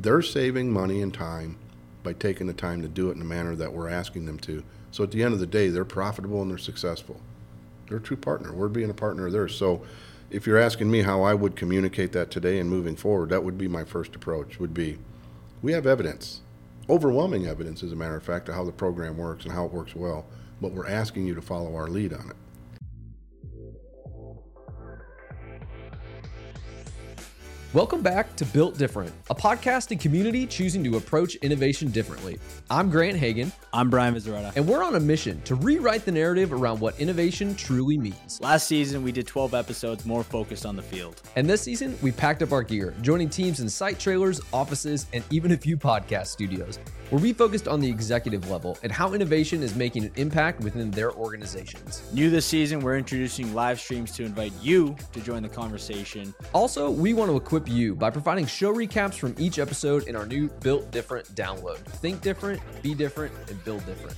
they're saving money and time by taking the time to do it in the manner that we're asking them to. So at the end of the day, they're profitable and they're successful. They're a true partner. We're being a partner of theirs. So if you're asking me how I would communicate that today and moving forward, that would be my first approach, would be, we have evidence, overwhelming evidence, as a matter of fact, of how the program works and how it works well, but we're asking you to follow our lead on it. Welcome back to Built Different, a podcast and community choosing to approach innovation differently. I'm Grant Hagan. I'm Brian Vizzaretta. And we're on a mission to rewrite the narrative around what innovation truly means. Last season, we did 12 episodes more focused on the field. And this season, we packed up our gear, joining teams in site trailers, offices, and even a few podcast studios, where we focused on the executive level and how innovation is making an impact within their organizations. New this season, we're introducing live streams to invite you to join the conversation. Also, we want to equip you by providing show recaps from each episode in our new Built Different download. Think different, be different, and build different.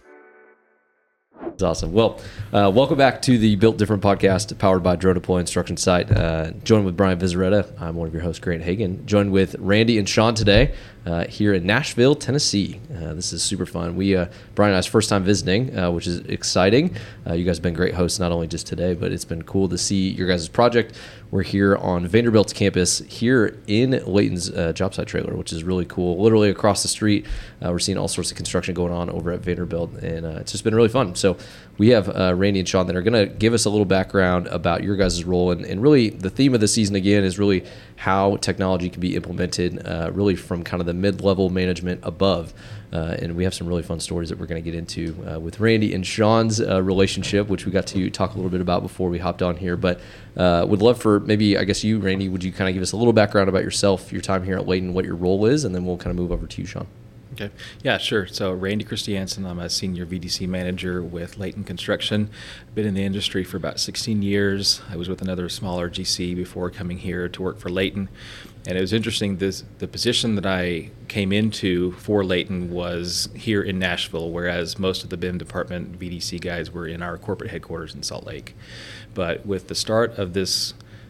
That's awesome. Well, welcome back to the Built Different podcast, powered by Drone Deploy Instruction Site. Joined with Brian Vizzaretta. I'm one of your hosts, Grant Hagan. Joined with Randy and Sean today here in Nashville, Tennessee. This is super fun. Brian and I's first time visiting, which is exciting. You guys have been great hosts, not only just today, but it's been cool to see your guys' project. We're here on Vanderbilt's campus here in Layton's job site trailer, which is really cool. Literally across the street, we're seeing all sorts of construction going on over at Vanderbilt, and it's just been really fun. So we have Randy and Sean that are going to give us a little background about your guys' role. And really the theme of the season, again, is really how technology can be implemented really from kind of the mid-level management above. And we have some really fun stories that we're going to get into with Randy and Sean's relationship, which we got to talk a little bit about before we hopped on here. But would love for maybe, I guess you, Randy, would you kind of give us a little background about yourself, your time here at Layton, what your role is, and then we'll kind of move over to you, Sean. Okay. Yeah, sure. So Randy Christiansen, I'm a senior VDC manager with Layton Construction. Been in the industry for about 16 years. I was with another smaller GC before coming here to work for Layton. And it was interesting, the position that I came into for Layton was here in Nashville, whereas most of the BIM department VDC guys were in our corporate headquarters in Salt Lake. But with the start of this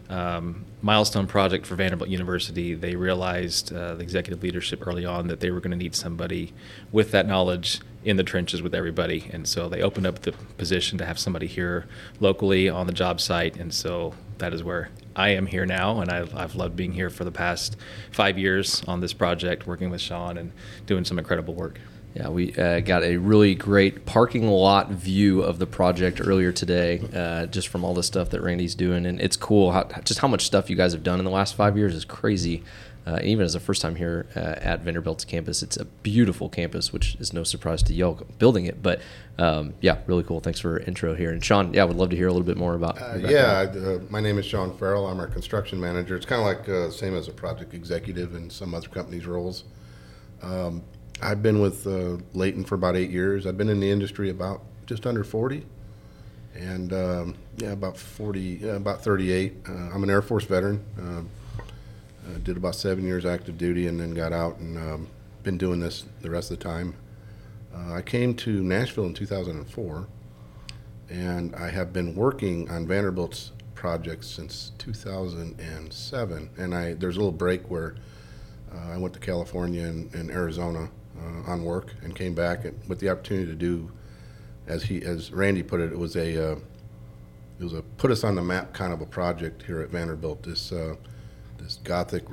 milestone project for Vanderbilt University, they realized, the executive leadership early on, that they were going to need somebody with that knowledge in the trenches with everybody. And so they opened up the position to have somebody here locally on the job site. And so that is where I am here now. And I've loved being here for the past 5 years on this project, working with Sean and doing some incredible work. Yeah, we got a really great parking lot view of the project earlier today, just from all the stuff that Randy's doing. And it's cool how much stuff you guys have done in the last 5 years is crazy. Even as a first time here at Vanderbilt's campus, it's a beautiful campus, which is no surprise to y'all building it. But yeah, really cool. Thanks for intro here. And Sean, yeah, I would love to hear a little bit more about my name is Sean Farrell. I'm our construction manager. It's kind of like same as a project executive in some other companies' roles. I've been with Layton for about 8 years. I've been in the industry about just under 40, and about 38. I'm an Air Force veteran. Did about 7 years active duty and then got out and been doing this the rest of the time. I came to Nashville in 2004, and I have been working on Vanderbilt's projects since 2007. And there's a little break where I went to California and Arizona on work and came back with the opportunity to do, as Randy put it, it was a put us on the map kind of a project here at Vanderbilt. This Gothic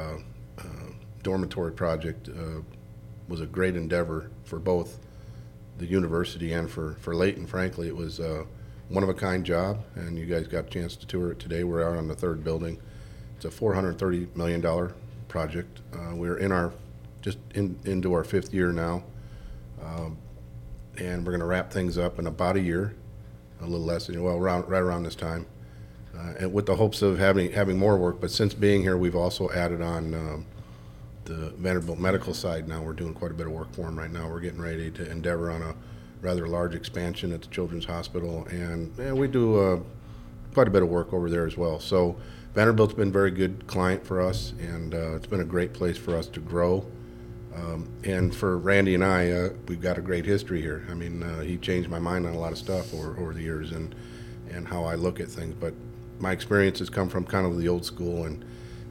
dormitory project was a great endeavor for both the university and for Layton. Frankly, it was a one-of-a-kind job, and you guys got a chance to tour it today. We're out on the third building. It's a $430 million project. We're into our fifth year now, and we're going to wrap things up in about a year, a little less than, right around this time, and with the hopes of having more work. But since being here, we've also added on the Vanderbilt medical side. Now we're doing quite a bit of work for them right now. We're getting ready to endeavor on a rather large expansion at the Children's Hospital, and we do quite a bit of work over there as well. So Vanderbilt's been a very good client for us, and it's been a great place for us to grow. And for Randy and I, we've got a great history here. I mean, he changed my mind on a lot of stuff over the years and how I look at things. But my experience has come from kind of the old school and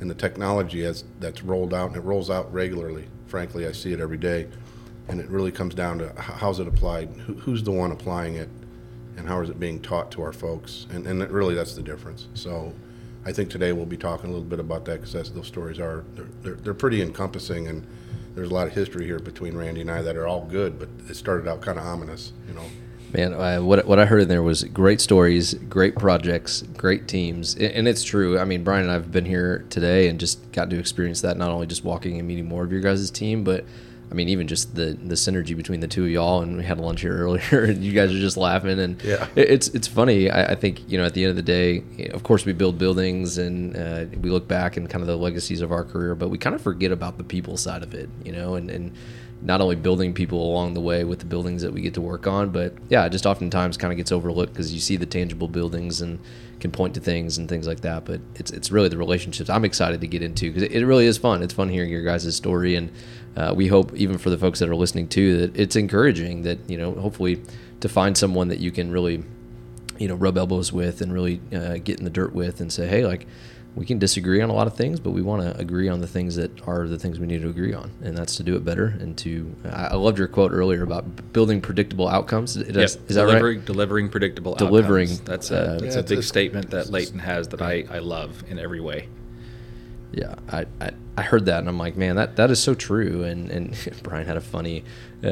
and the technology that's rolled out, and it rolls out regularly. Frankly, I see it every day, and it really comes down to how's it applied, who's the one applying it, and how is it being taught to our folks, and really that's the difference. So I think today we'll be talking a little bit about that, because those stories they're pretty encompassing, and there's a lot of history here between Randy and I that are all good, but it started out kind of ominous, you know. Man, what I heard in there was great stories, great projects, great teams, and it's true. I mean, Brian and I have been here today and just got to experience that, not only just walking and meeting more of your guys' team, but I mean, even just the synergy between the two of y'all. And we had lunch here earlier, and you guys are just laughing, and yeah. It's funny. I think, you know, at the end of the day, of course, we build buildings and we look back and kind of the legacies of our career, but we kind of forget about the people side of it, you know, and not only building people along the way with the buildings that we get to work on, but yeah, it just oftentimes kind of gets overlooked because you see the tangible buildings and can point to things and things like that. But it's really the relationships I'm excited to get into, because it really is fun. It's fun hearing your guys' story, and we hope, even for the folks that are listening too, that it's encouraging, that, you know, hopefully to find someone that you can really, you know, rub elbows with and really get in the dirt with and say, hey, like, we can disagree on a lot of things, but we want to agree on the things that are the things we need to agree on, and that's to do it better. And to, I loved your quote earlier about building predictable outcomes. Is that right? Delivering predictable outcomes. That's a big statement that Leighton has that I love in every way. Yeah, I heard that, and I'm like, man, that is so true. And Brian had a funny,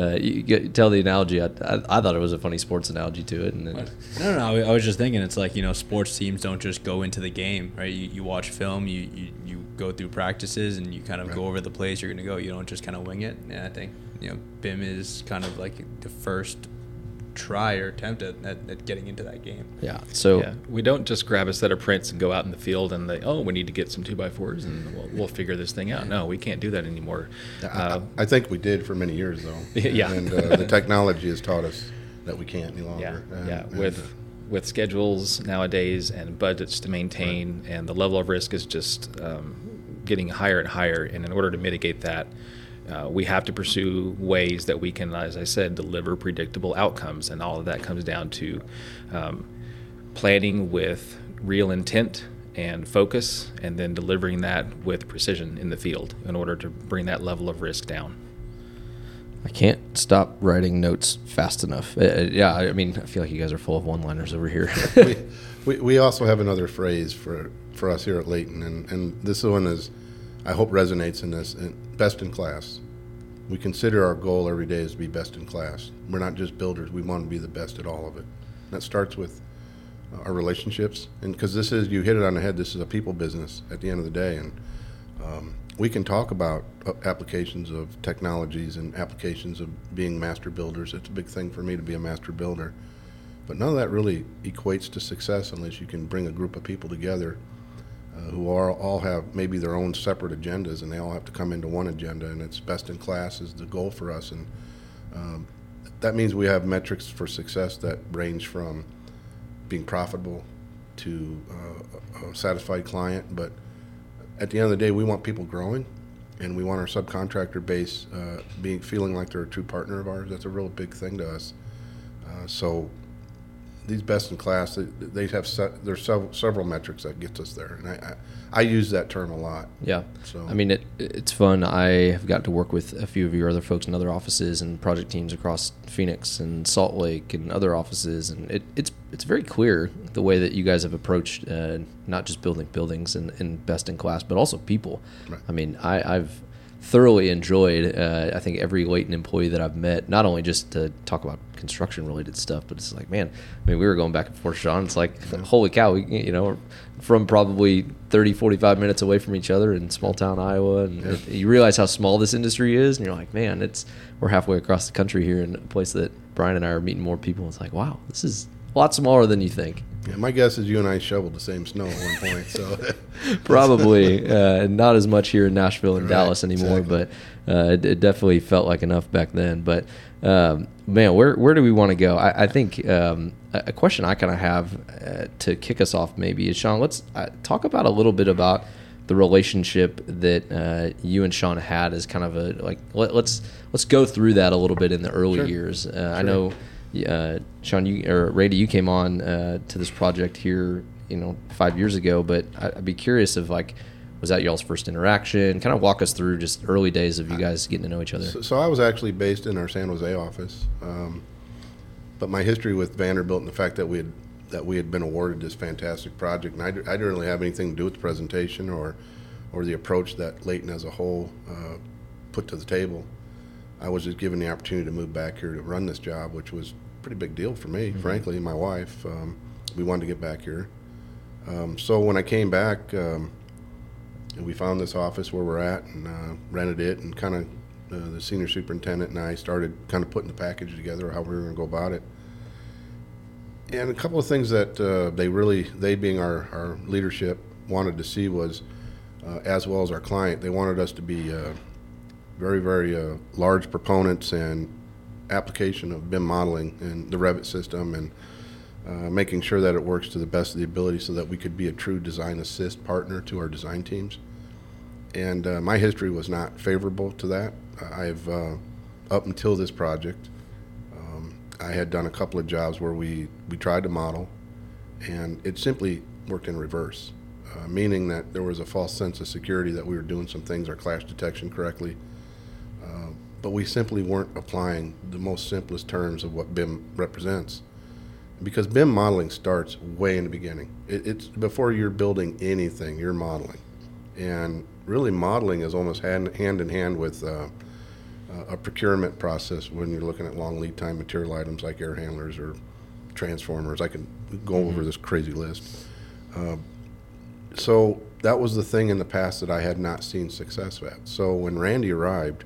tell the analogy. I thought it was a funny sports analogy to it. And No, I was just thinking, it's like, you know, sports teams don't just go into the game, right? You watch film, you go through practices, and you kind of go over the plays you're going to go. You don't just kind of wing it. And I think, you know, BIM is kind of like the first try or attempt at getting into that game. Yeah. So we don't just grab a set of prints and go out in the field and we need to get some 2x4s and we'll figure this thing out. No, we can't do that anymore. I think we did for many years, though. Yeah. And the technology has taught us that we can't any longer. With schedules nowadays and budgets to maintain, and the level of risk is just getting higher and higher. And in order to mitigate that, we have to pursue ways that we can, as I said, deliver predictable outcomes. And all of that comes down to planning with real intent and focus, and then delivering that with precision in the field in order to bring that level of risk down. I can't stop writing notes fast enough. Yeah, I mean, I feel like you guys are full of one-liners over here. we also have another phrase for us here at Leighton, and this one is, I hope resonates in this, best in class. We consider our goal every day is to be best in class. We're not just builders. We want to be the best at all of it. And that starts with our relationships. And because you hit it on the head, this is a people business at the end of the day. And we can talk about applications of technologies and applications of being master builders. It's a big thing for me to be a master builder. But none of that really equates to success unless you can bring a group of people together who all have maybe their own separate agendas, and they all have to come into one agenda, and it's best in class is the goal for us. And that means we have metrics for success that range from being profitable to a satisfied client. But at the end of the day, we want people growing, and we want our subcontractor base feeling like they're a true partner of ours. That's a real big thing to us. So these best in class, there's several metrics that gets us there, and I use that term a lot. Yeah. So I mean, it's fun. I have gotten to work with a few of your other folks in other offices and project teams across Phoenix and Salt Lake and other offices, and it's very clear the way that you guys have approached not just building buildings and best in class, but also people. Right. I mean, I've thoroughly enjoyed, I think, every Leighton employee that I've met, not only just to talk about construction related stuff, but it's like, man, I mean, we were going back and forth, Sean. It's like, holy cow, we're from probably 30, 45 minutes away from each other in small town Iowa. And you realize how small this industry is, and you're like, man, we're halfway across the country here in a place that Brian and I are meeting more people. It's like, wow, this is a lot smaller than you think. Yeah, my guess is you and I shoveled the same snow at one point. So probably not as much here in Nashville and Dallas anymore, exactly. But it definitely felt like enough back then. But man, where do we want to go? I think a question I kind of have to kick us off maybe is, Sean, let's talk about a little bit about the relationship that you and Sean had as kind of let's go through that a little bit in the early years. Sure. I know. Sean, Randy, you came on to this project here, 5 years ago. But I'd be curious of Was that y'all's first interaction? Kind of walk us through just early days of you guys getting to know each other. So I was actually based in our San Jose office, but my history with Vanderbilt and the fact that we had been awarded this fantastic project, and I didn't really have anything to do with the presentation or the approach that Layton as a whole put to the table. I was just given the opportunity to move back here to run this job, which was a pretty big deal for me, frankly, and my wife. We wanted to get back here. So when I came back, we found this office where we're at and rented it, and kind of the senior superintendent and I started kind of putting the package together, how we were going to go about it. And a couple of things that they being our leadership, wanted to see was, as well as our client, they wanted us to be very, very large proponents and application of BIM modeling and the Revit system, and making sure that it works to the best of the ability so that we could be a true design assist partner to our design teams. And my history was not favorable to that. I've, up until this project, I had done a couple of jobs where we tried to model, and it simply worked in reverse, meaning that there was a false sense of security that we were doing some things, our clash detection correctly, but we simply weren't applying the most simplest terms of what BIM represents. Because BIM modeling starts way in the beginning. It's before you're building anything, you're modeling. And really modeling is almost hand in hand with a procurement process when you're looking at long lead time material items like air handlers or transformers. I can go over this crazy list. So that was the thing in the past that I had not seen success at. So when Randy arrived,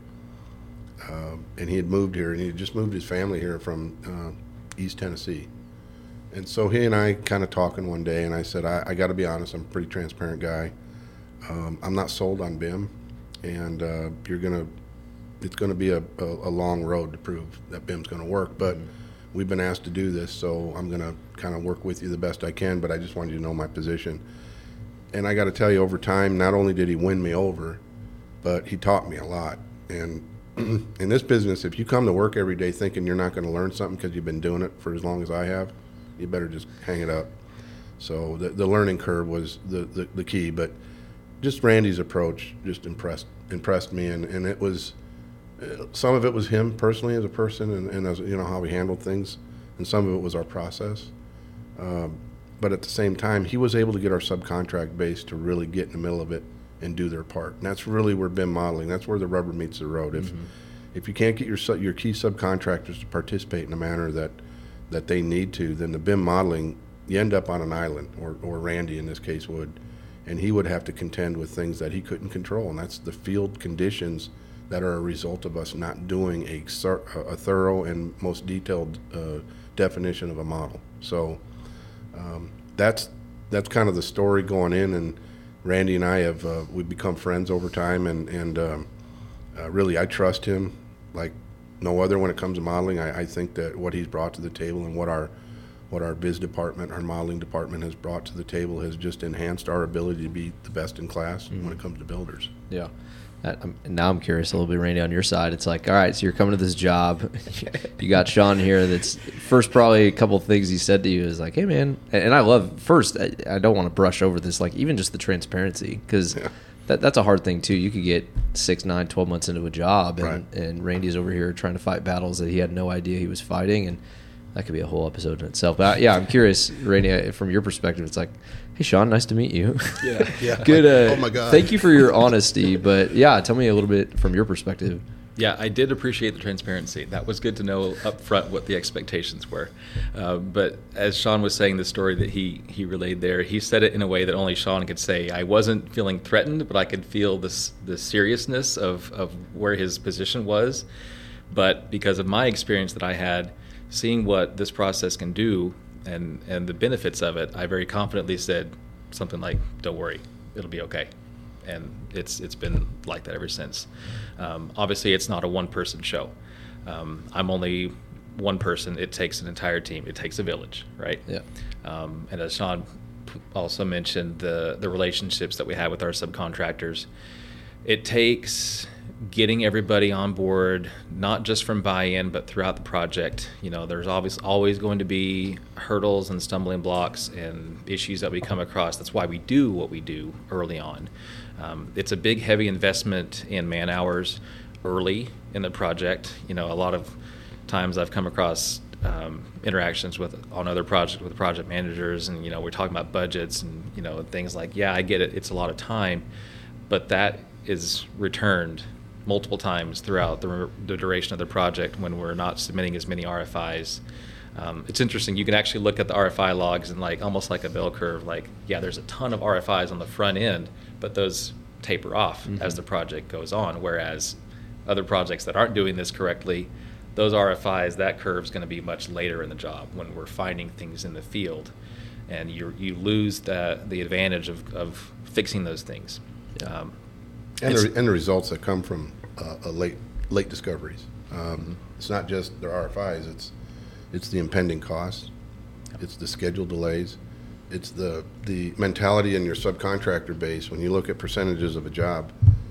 and he had moved here, and he had just moved his family here from East Tennessee. And so he and I kind of talking one day, and I said, I got to be honest, I'm a pretty transparent guy. I'm not sold on BIM, and it's going to be a long road to prove that BIM's going to work. But we've been asked to do this, so I'm going to kind of work with you the best I can, but I just wanted you to know my position. And I got to tell you, over time, not only did he win me over, but he taught me a lot. And in this business, if you come to work every day thinking you're not going to learn something because you've been doing it for as long as I have, you better just hang it up. So the learning curve was the key, but just Randy's approach just impressed me, and it was some of it was him personally as a person, and as you know how he handled things, and some of it was our process. But at the same time, he was able to get our subcontract base to really get in the middle of it and do their part. And that's really where BIM modeling, that's where the rubber meets the road. If you can't get your key subcontractors to participate in a manner that they need to, then the BIM modeling, you end up on an island, or Randy in this case would, and he would have to contend with things that he couldn't control, and that's the field conditions that are a result of us not doing a thorough and most detailed definition of a model. So that's kind of the story going in, and Randy and I have we've become friends over time, and really I trust him like no other when it comes to modeling. I think that what he's brought to the table and what our biz department, our modeling department has brought to the table has just enhanced our ability to be the best in class when it comes to builders. Yeah. Now I'm curious a little bit, Randy, on your side. It's like, all right, so you're coming to this job. You got Sean here. That's first probably a couple of things he said to you is like, hey, man. And I love, first, I don't want to brush over this, like even just the transparency, because that's a hard thing, too. You could get 6, 9, 12 months into a job, and Randy's over here trying to fight battles that he had no idea he was fighting, and that could be a whole episode in itself. But yeah, I'm curious, Randy, from your perspective, it's like, hey, Sean, nice to meet you. Yeah. Good. Oh my God. Thank you for your honesty. But yeah, tell me a little bit from your perspective. Yeah, I did appreciate the transparency. That was good to know up front what the expectations were. But as Sean was saying the story that he relayed there, he said it in a way that only Sean could say. I wasn't feeling threatened, but I could feel the seriousness of where his position was. But because of my experience that I had, seeing what this process can do and the benefits of it, I very confidently said something like, don't worry, it'll be okay. And it's been like that ever since. Obviously, it's not a one-person show. I'm only one person. It takes an entire team. It takes a village, right? Yeah. And as Sean also mentioned, the relationships that we have with our subcontractors, it takes getting everybody on board, not just from buy-in, but throughout the project. You know, there's always going to be hurdles and stumbling blocks and issues that we come across. That's why we do what we do early on. It's a big, heavy investment in man hours early in the project. A lot of times I've come across interactions on other projects with project managers, and we're talking about budgets and things like, yeah, I get it, it's a lot of time, but that is returned multiple times throughout the duration of the project when we're not submitting as many RFIs. It's interesting. You can actually look at the RFI logs and almost like a bell curve. There's a ton of RFIs on the front end, but those taper off as the project goes on. Whereas other projects that aren't doing this correctly, those RFIs, that curve is going to be much later in the job when we're finding things in the field, and you lose the advantage of fixing those things. And the results that come from late discoveries. It's not just their RFIs. It's the impending costs. It's the schedule delays. It's the mentality in your subcontractor base. When you look at percentages of a job,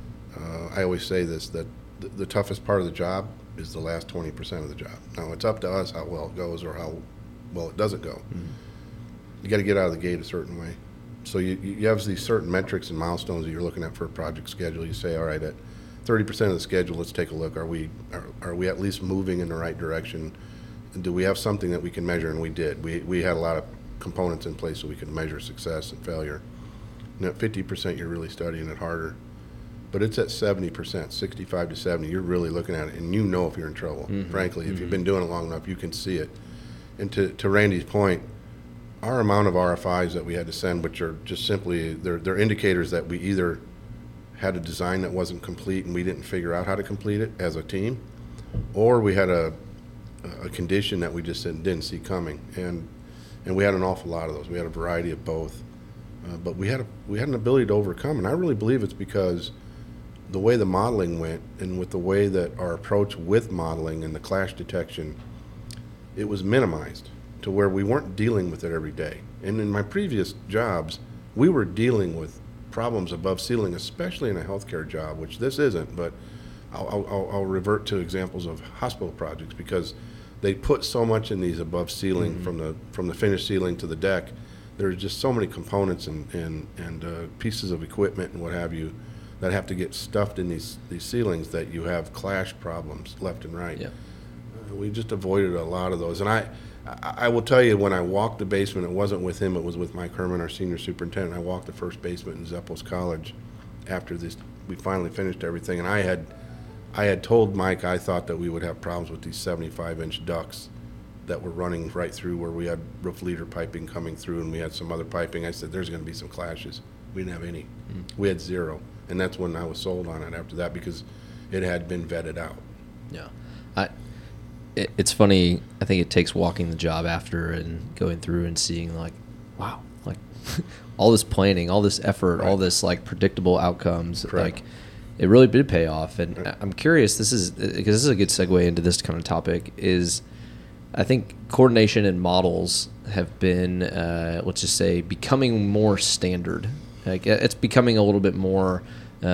I always say this, that the toughest part of the job is the last 20% of the job. Now, it's up to us how well it goes or how well it doesn't go. You got to get out of the gate a certain way. So you have these certain metrics and milestones that you're looking at for a project schedule. You say, all right, at 30% of the schedule, let's take a look. Are we at least moving in the right direction? Do we have something that we can measure? And we did. We had a lot of components in place so we could measure success and failure. And at 50%, you're really studying it harder. But it's at 70%, 65 to 70. You're really looking at it, and if you're in trouble. Frankly, if you've been doing it long enough, you can see it. And to Randy's point, our amount of RFIs that we had to send, which are just simply, they're indicators that we either had a design that wasn't complete and we didn't figure out how to complete it as a team, or we had a condition that we just didn't see coming. And we had an awful lot of those. We had a variety of both. But we had an ability to overcome, and I really believe it's because the way the modeling went and with the way that our approach with modeling and the clash detection, it was minimized to where we weren't dealing with it every day. And in my previous jobs, we were dealing with problems above ceiling, especially in a healthcare job, which this isn't, but I'll revert to examples of hospital projects because they put so much in these above ceiling from the finished ceiling to the deck. There's just so many components and pieces of equipment and what have you that have to get stuffed in these ceilings that you have clash problems left and right. Yeah. We just avoided a lot of those. And I will tell you, when I walked the basement, it wasn't with him, it was with Mike Herman, our senior superintendent. I walked the first basement in Zeppos College after we finally finished everything. And I had told Mike I thought that we would have problems with these 75-inch ducts that were running right through where we had roof leader piping coming through and we had some other piping. I said, there's going to be some clashes. We didn't have any. We had zero. And that's when I was sold on it after that because it had been vetted out. Yeah. It's funny. I think it takes walking the job after and going through and seeing wow, all this planning, all this effort, all this predictable outcomes. Correct. It really did pay off. And I'm curious, because this is a good segue into this kind of topic, is I think coordination and models have been, let's just say, becoming more standard. It's becoming a little bit more,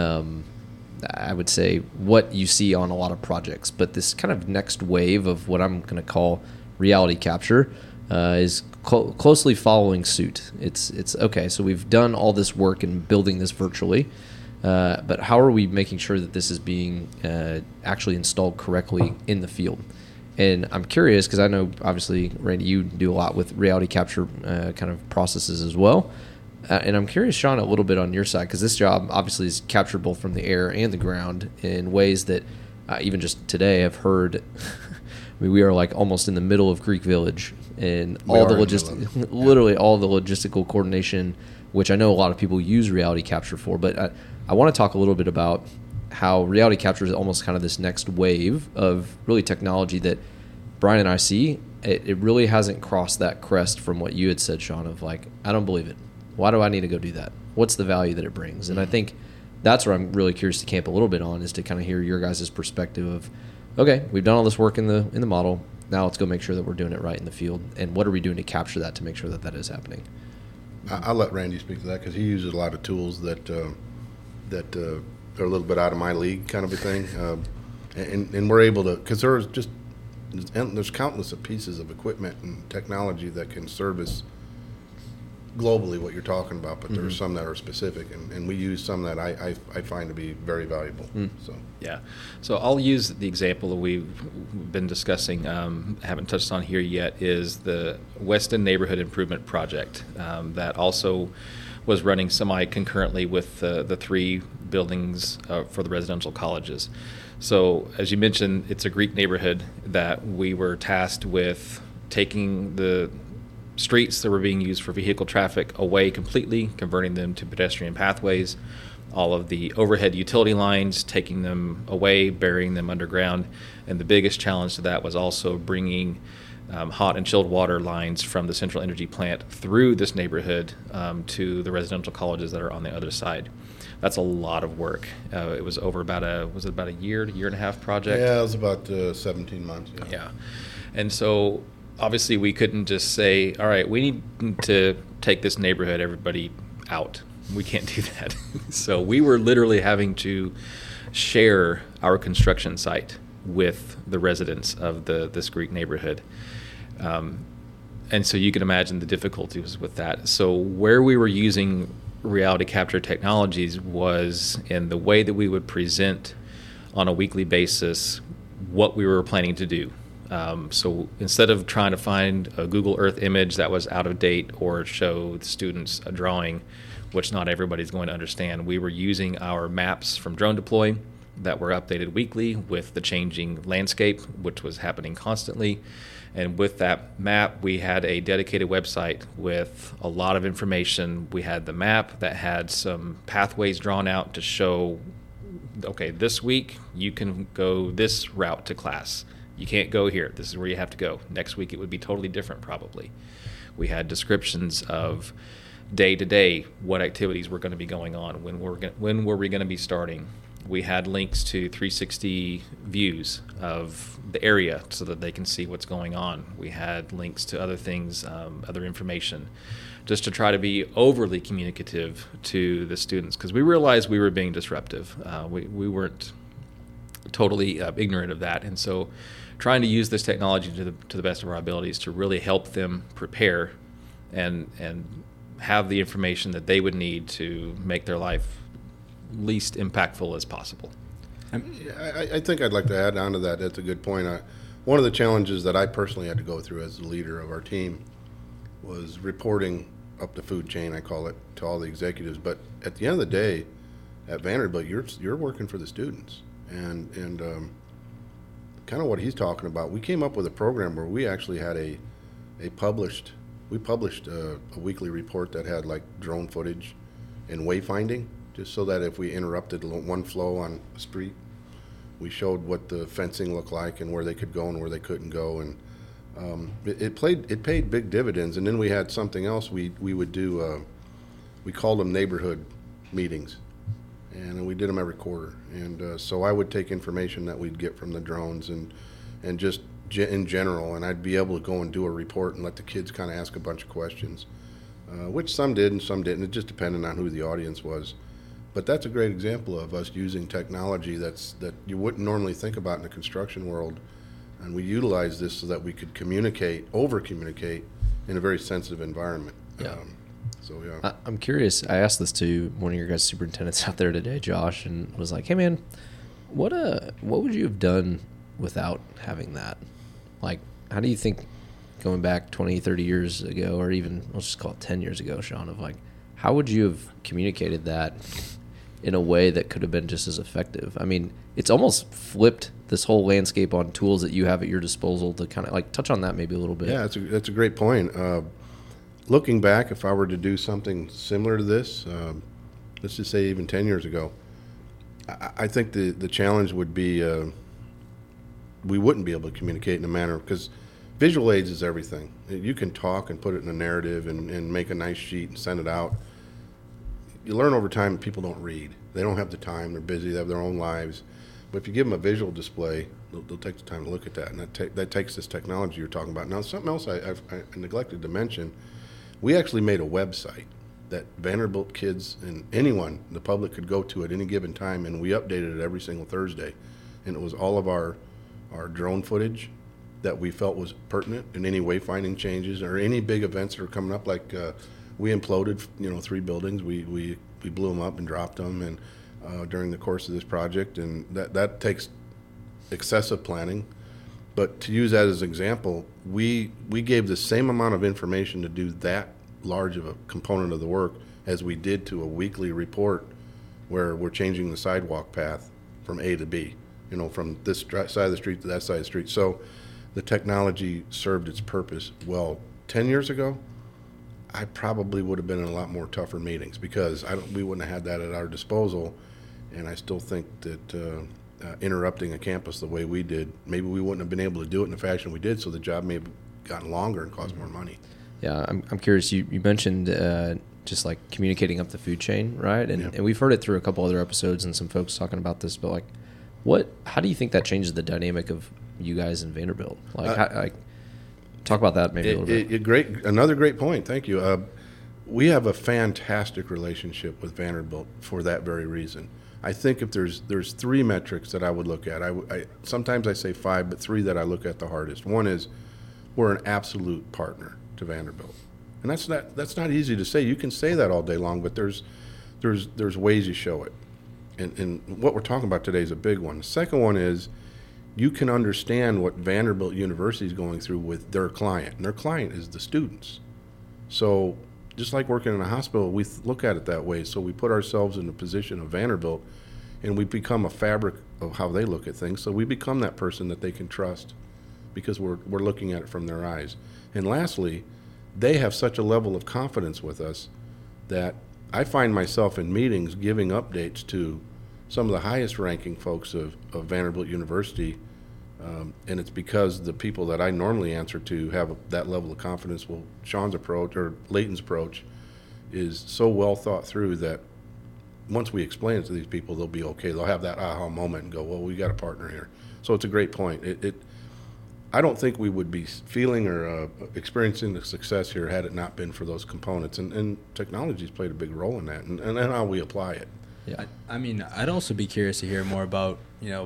I would say, what you see on a lot of projects. But this kind of next wave of what I'm going to call reality capture is closely following suit. It's okay, so we've done all this work in building this virtually, but how are we making sure that this is being actually installed correctly in the field? And I'm curious, because I know, obviously, Randy, you do a lot with reality capture kind of processes as well. And I'm curious, Sean, a little bit on your side, because this job obviously is captured both from the air and the ground in ways that even just today I've heard. We are almost in the middle of Greek Village, and literally all the logistical coordination, which I know a lot of people use reality capture for. But I want to talk a little bit about how reality capture is almost kind of this next wave of really technology that Brian and I see. It really hasn't crossed that crest from what you had said, Sean, of I don't believe it. Why do I need to go do that? What's the value that it brings? And I think that's where I'm really curious to camp a little bit on, is to kind of hear your guys' perspective of, okay, we've done all this work in the model. Now let's go make sure that we're doing it right in the field. And what are we doing to capture that to make sure that that is happening? I'll let Randy speak to that because he uses a lot of tools that are a little bit out of my league, kind of a thing. And we're able to, because there's countless of pieces of equipment and technology that can service globally what you're talking about, but there are some that are specific, and we use some that I find to be very valuable. So Yeah. So I'll use the example that we've been discussing, haven't touched on here yet, is the Weston Neighborhood Improvement Project that also was running semi-concurrently with the 3 buildings for the residential colleges. So as you mentioned, it's a Greek neighborhood that we were tasked with taking the streets that were being used for vehicle traffic away completely, converting them to pedestrian pathways, all of the overhead utility lines, taking them away, burying them underground. And the biggest challenge to that was also bringing hot and chilled water lines from the central energy plant through this neighborhood to the residential colleges that are on the other side. That's a lot of work. It was over about a year and a half project? yeah, it was about 17 months. Yeah. And so obviously we couldn't just say, all right, we need to take this neighborhood, everybody out. We can't do that. So we were literally having to share our construction site with the residents of this Greek neighborhood. And so you can imagine the difficulties with that. So where we were using reality capture technologies was in the way that we would present on a weekly basis what we were planning to do. So instead of trying to find a Google Earth image that was out of date or show the students a drawing, which not everybody's going to understand, we were using our maps from Drone Deploy that were updated weekly with the changing landscape, which was happening constantly. And with that map, we had a dedicated website with a lot of information. We had the map that had some pathways drawn out to show, okay, this week you can go this route to class. You can't go here. This is where you have to go. Next week it would be totally different probably. We had descriptions of day to day what activities were going to be going on, when were we going to be starting. We had links to 360 views of the area so that they can see what's going on. We had links to other things, other information, just to try to be overly communicative to the students, because we realized we were being disruptive. We weren't totally ignorant of that, and so trying to use this technology to the best of our abilities to really help them prepare and have the information that they would need to make their life least impactful as possible. I think I'd like to add on to that. That's a good point. One of the challenges that I personally had to go through as the leader of our team was reporting up the food chain, I call it, to all the executives. But at the end of the day, at Vanderbilt, you're working for the students, and kind of what he's talking about. We came up with a program where we actually had a published a weekly report that had like drone footage and wayfinding, just so that if we interrupted one flow on a street, we showed what the fencing looked like and where they could go and where they couldn't go, and it paid big dividends. And then we had something else we would do. We called them neighborhood meetings, and we did them every quarter. And so I would take information that we'd get from the drones and just in general, and I'd be able to go and do a report and let the kids kind of ask a bunch of questions, which some did and some didn't. It just depended on who the audience was. But that's a great example of us using technology that you wouldn't normally think about in the construction world, and we utilize this so that we could over-communicate in a very sensitive environment. Yeah. Yeah. I'm curious. I asked this to one of your guys' superintendents out there today, Josh, and was like, "Hey, man, what would you have done without having that? Like, how do you think, going back 20, 30 years ago, or even let's just call it 10 years ago, Sean, of like, how would you have communicated that in a way that could have been just as effective? I mean, it's almost flipped this whole landscape on tools that you have at your disposal to kind of like touch on that maybe a little bit." Yeah, that's a great point. Looking back, if I were to do something similar to this, let's just say even 10 years ago, I think the challenge would be we wouldn't be able to communicate in a manner, because visual aids is everything. You can talk and put it in a narrative and make a nice sheet and send it out. You learn over time that people don't read. They don't have the time. They're busy. They have their own lives. But if you give them a visual display, they'll take the time to look at that. And that takes this technology you're talking about. Now, something else I neglected to mention, we actually made a website that Vanderbilt kids and anyone, the public, could go to at any given time, and we updated it every single Thursday. And it was all of our drone footage that we felt was pertinent, and any wayfinding changes or any big events that are coming up. Like We imploded, 3 buildings. We blew them up and dropped them, and during the course of this project, and that takes excessive planning. But to use that as an example, we gave the same amount of information to do that large of a component of the work as we did to a weekly report where we're changing the sidewalk path from A to B, from this side of the street to that side of the street. So the technology served its purpose well. 10 years ago, I probably would have been in a lot more tougher meetings because we wouldn't have had that at our disposal. And I still think that interrupting a campus the way we did, maybe we wouldn't have been able to do it in the fashion we did, so the job may have gotten longer and cost more money. Yeah, I'm curious. You mentioned just like communicating up the food chain, right? And we've heard it through a couple other episodes and some folks talking about this, but how do you think that changes the dynamic of you guys in Vanderbilt? Talk about that maybe a little bit. Another great point. Thank you. We have a fantastic relationship with Vanderbilt for that very reason. I think if there's 3 metrics that I would look at, sometimes I say 5, but 3 that I look at the hardest. One is we're an absolute partner to Vanderbilt, and that's not easy to say. You can say that all day long, but there's ways you show it. And what we're talking about today is a big one. The second one is you can understand what Vanderbilt University is going through with their client, and their client is the students. So just like working in a hospital, we look at it that way. So we put ourselves in the position of Vanderbilt, and we become a fabric of how they look at things. So we become that person that they can trust because we're looking at it from their eyes. And lastly, they have such a level of confidence with us that I find myself in meetings giving updates to some of the highest ranking folks of Vanderbilt University. And it's because the people that I normally answer to have that level of confidence. Well, Sean's approach or Leighton's approach is so well thought through that once we explain it to these people, they'll be okay. They'll have that aha moment and go, well, we got a partner here. So it's a great point. I don't think we would be feeling or experiencing the success here had it not been for those components. And technology's played a big role in that and how we apply it. Yeah. I mean, I'd also be curious to hear more about,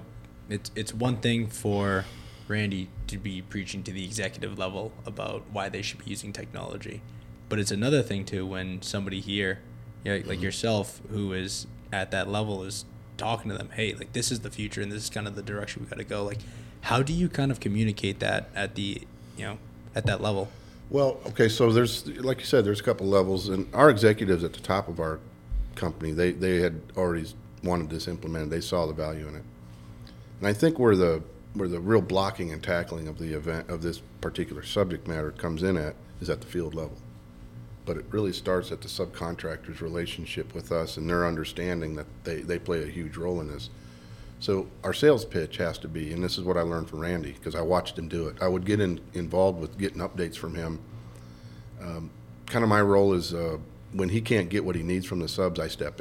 it's one thing for Randy to be preaching to the executive level about why they should be using technology. But it's another thing, too, when somebody here, like yourself, who is at that level, is talking to them, hey, this is the future and this is kind of the direction we got to go. How do you kind of communicate that at at that level? Well, okay, so there's, like you said, there's a couple levels. And our executives at the top of our company, they had already wanted this implemented. They saw the value in it. And I think where the real blocking and tackling of the event of this particular subject matter comes in is at the field level. But it really starts at the subcontractor's relationship with us and their understanding that they play a huge role in this. So our sales pitch has to be, and this is what I learned from Randy because I watched him do it. I would get involved with getting updates from him. Kind of my role is when he can't get what he needs from the subs, I step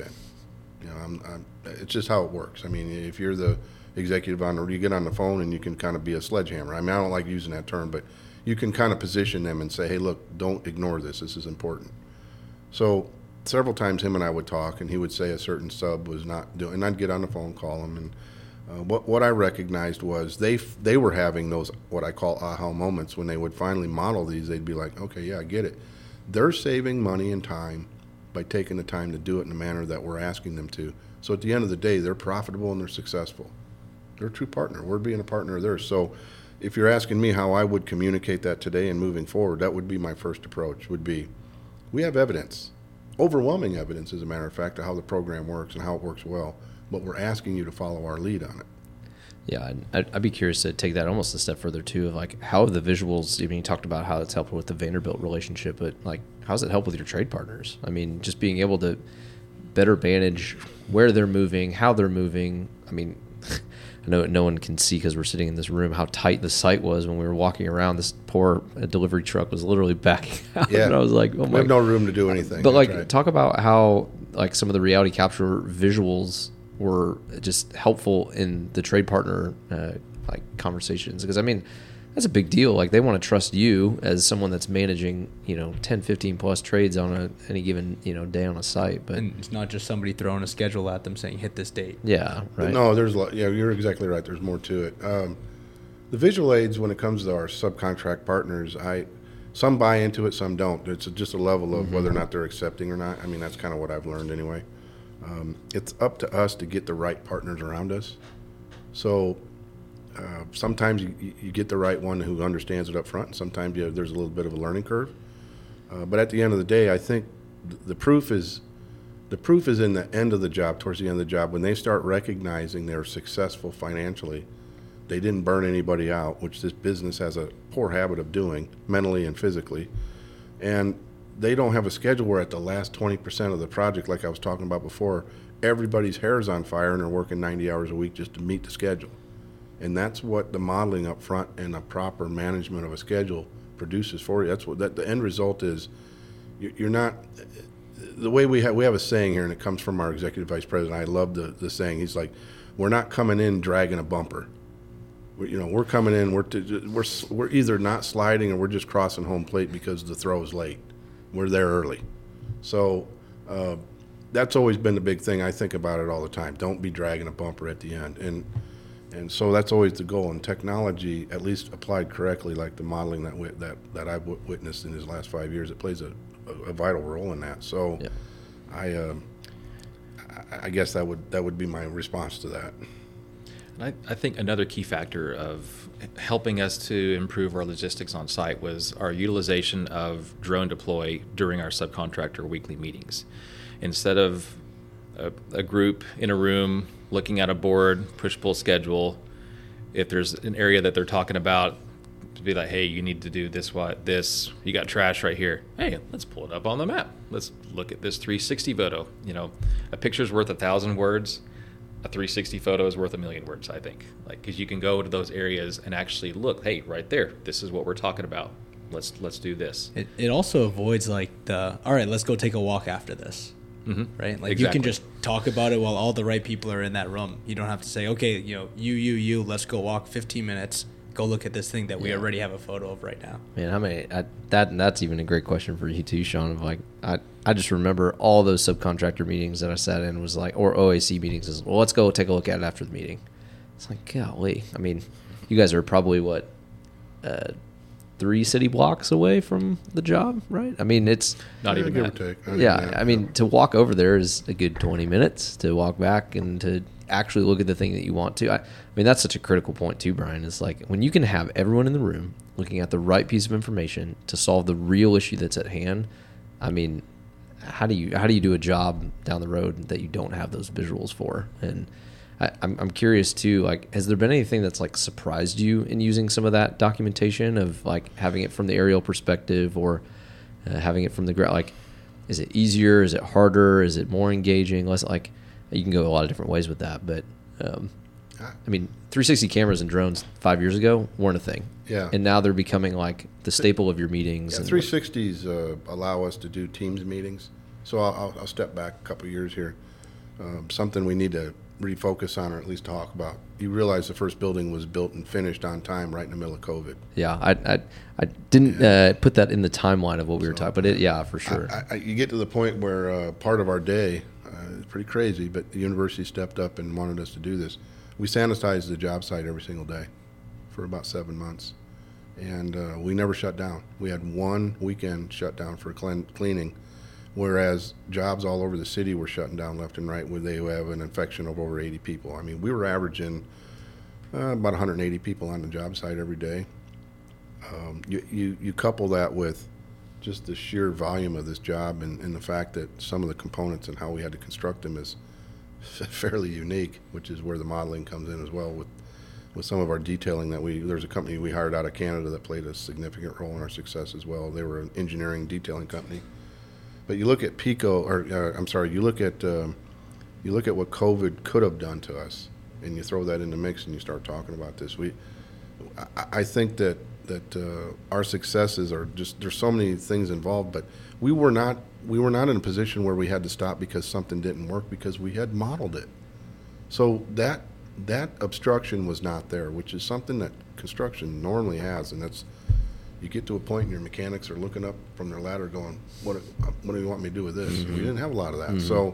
in. It's just how it works. I mean, if you're the executive you get on the phone and you can kind of be a sledgehammer. I mean, I don't like using that term, but you can kind of position them and say, hey, look, don't ignore this. This is important. So several times him and I would talk, and he would say a certain sub was not doing, and I'd get on the phone, call him, and what I recognized was they were having those what I call aha moments when they would finally model these. They'd be like, okay, yeah, I get it. They're saving money and time by taking the time to do it in the manner that we're asking them to. So at the end of the day, they're profitable and they're successful. They're a true partner. We're being a partner of theirs. So if you're asking me how I would communicate that today and moving forward, that would be my first approach, would be we have evidence, overwhelming evidence, as a matter of fact, of how the program works and how it works well, but we're asking you to follow our lead on it. Yeah, I'd be curious to take that almost a step further, too, of how the visuals, I mean, you talked about how it's helped with the Vanderbilt relationship, but how does it help with your trade partners? I mean, just being able to better manage where they're moving, how they're moving. I mean, I know no one can see because we're sitting in this room how tight the site was when we were walking around. This poor delivery truck was literally backing out. Yeah. And I was like, oh my. We have no room to do anything. But right. Talk about how some of the reality capture visuals were just helpful in the trade partner conversations. Because, I mean, that's a big deal. They want to trust you as someone that's managing, 10, 15 plus trades on any given, day on a site. But and it's not just somebody throwing a schedule at them saying, hit this date. Yeah, right. No, there's a lot. Yeah, you're exactly right. There's more to it. The visual aids, when it comes to our subcontract partners, some buy into it, some don't. It's just a level of whether or not they're accepting or not. I mean, that's kind of what I've learned anyway. It's up to us to get the right partners around us. So sometimes you get the right one who understands it up front, and sometimes there's a little bit of a learning curve. But at the end of the day, I think the proof is in the end of the job, towards the end of the job, when they start recognizing they're successful financially. They didn't burn anybody out, which this business has a poor habit of doing, mentally and physically. And they don't have a schedule where at the last 20% of the project, like I was talking about before, everybody's hair is on fire and they're working 90 hours a week just to meet the schedule. And that's what the modeling up front and a proper management of a schedule produces for you. That's what the end result is. You're not, the way we have a saying here, and it comes from our executive vice president. I love the saying. He's like, we're not coming in dragging a bumper. We're coming in. We're either not sliding or we're just crossing home plate because the throw is late. We're there early, so that's always been the big thing. I think about it all the time. Don't be dragging a bumper at the end, and so that's always the goal. And technology, at least applied correctly, like the modeling that I've witnessed in his last 5 years, it plays a vital role in that. So, yeah. I guess that would be my response to that. I think another key factor of helping us to improve our logistics on site was our utilization of drone deploy during our subcontractor weekly meetings. Instead of a group in a room looking at a board, push-pull schedule, if there's an area that they're talking about, to be like, hey, you need to do this, you got trash right here. Hey, let's pull it up on the map. Let's look at this 360 photo. A picture's worth 1,000 words. A 360 photo is worth 1,000,000 words, I think. Because you can go to those areas and actually look, hey, right there, this is what we're talking about. Let's do this. It also avoids all right, let's go take a walk after this. Mm-hmm. Right? Like Exactly. You can just talk about it while all the right people are in that room. You don't have to say, okay, you, let's go walk 15 minutes. Go look at this thing that we already have a photo of right now. Man, that's even a great question for you too, Sean. Of I just remember all those subcontractor meetings that I sat in was like, or OAC meetings is, well, let's go take a look at it after the meeting. It's like, golly. I mean, you guys are probably 3 city blocks away from the job, right? I mean, it's not even give or that. take. Yeah, I mean, to walk over there is a good 20 minutes. To walk back and to actually look at the thing that you want to. I mean, that's such a critical point too, Brian. It's like when you can have everyone in the room looking at the right piece of information to solve the real issue that's at hand. I mean, how do you do a job down the road that you don't have those visuals for? And I'm curious too, like, has there been anything that's like surprised you in using some of that documentation of like having it from the aerial perspective or having it from the ground? Like, is it easier? Is it harder? Is it more engaging? Less like, you can go a lot of different ways with that, but I mean, 360 cameras and drones 5 years ago weren't a thing. Yeah. And now they're becoming like the staple of your meetings. Yeah, 360s allow us to do Teams meetings. So I'll step back a couple of years here. Something we need to refocus on, or at least talk about. You realize the first building was built and finished on time right in the middle of COVID. Yeah, I didn't put that in the timeline of what we were talking, but yeah, for sure. You get to the point where part of our day, it's pretty crazy, but the university stepped up and wanted us to do this. We sanitized the job site every single day for about 7 months, and we never shut down. We had one weekend shut down for cleaning, whereas jobs all over the city were shutting down left and right where they have an infection of over 80 people. I mean, we were averaging about 180 people on the job site every day. You couple that with just the sheer volume of this job and the fact that some of the components and how we had to construct them is fairly unique, which is where the modeling comes in as well with some of our detailing that there's a company we hired out of Canada that played a significant role in our success as well. They were an engineering detailing company. But you look at you look at what COVID could have done to us, and you throw that in the mix and you start talking about this. I think that our successes are just, there's so many things involved, but we were not in a position where we had to stop because something didn't work, because we had modeled it. So that obstruction was not there, which is something that construction normally has, and that's, you get to a point and your mechanics are looking up from their ladder going, what do you want me to do with this? Mm-hmm. We didn't have a lot of that. Mm-hmm. So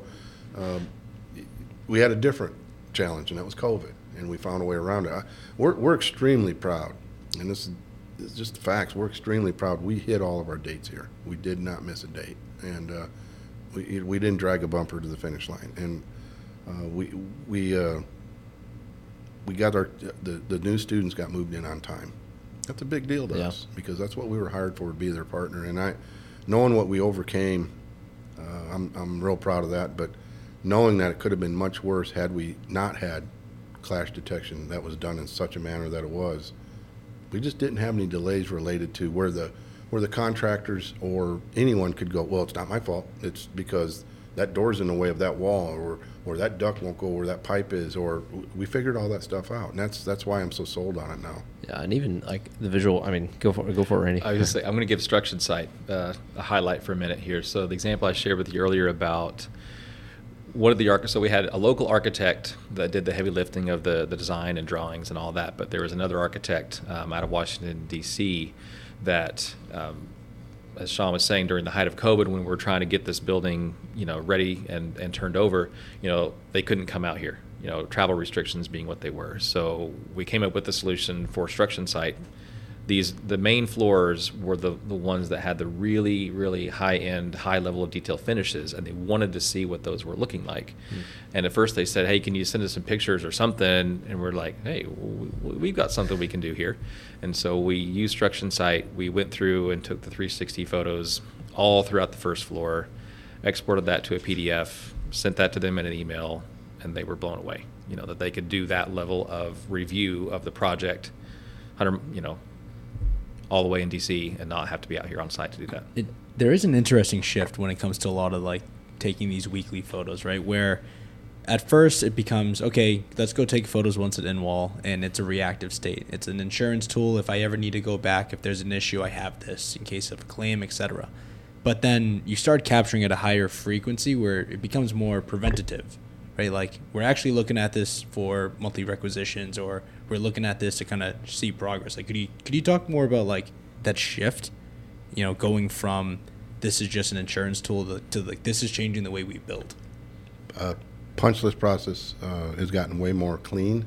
we had a different challenge, and that was COVID, and we found a way around it. We're extremely proud, and this is it's just the facts. We're extremely proud. We hit all of our dates here. We did not miss a date, and we didn't drag a bumper to the finish line. And we got the new students got moved in on time. That's a big deal to us because that's what we were hired for, to be their partner. And knowing what we overcame, I'm real proud of that. But knowing that it could have been much worse had we not had clash detection that was done in such a manner that it was, we just didn't have any delays related to where the contractors or anyone could go, well, it's not my fault. It's because that door's in the way of that wall, or that duct won't go where that pipe is, or we figured all that stuff out, and that's why I'm so sold on it now. Yeah, and even like the visual. I mean, go for it, Randy. I was just say I'm going to give construction site a highlight for a minute here. So the example I shared with you earlier about what did the so we had a local architect that did the heavy lifting of the design and drawings and all that, but there was another architect out of Washington D.C. that. As Sean was saying, during the height of COVID, when we were trying to get this building, ready and turned over, they couldn't come out here, travel restrictions being what they were. So we came up with a solution for construction site. The main floors were the ones that had the really, really high-end, high level of detail finishes, and they wanted to see what those were looking like. And at first they said, hey, can you send us some pictures or something? And we're like, hey, we've got something we can do here. And so we used Construction Site. We went through and took the 360 photos all throughout the first floor, exported that to a PDF, sent that to them in an email, and they were blown away, that they could do that level of review of the project, all the way in DC and not have to be out here on site to do that. There is an interesting shift when it comes to a lot of like taking these weekly photos, right? Where at first it becomes, okay, let's go take photos once at in-wall, and it's a reactive state. It's an insurance tool. If I ever need to go back, if there's an issue, I have this in case of a claim, etc. But then you start capturing at a higher frequency where it becomes more preventative, right? Like we're actually looking at this for monthly requisitions, or we're looking at this to kind of see progress. Like, could you talk more about like that shift, going from this is just an insurance tool to like this is changing the way we build? Punch list process has gotten way more clean.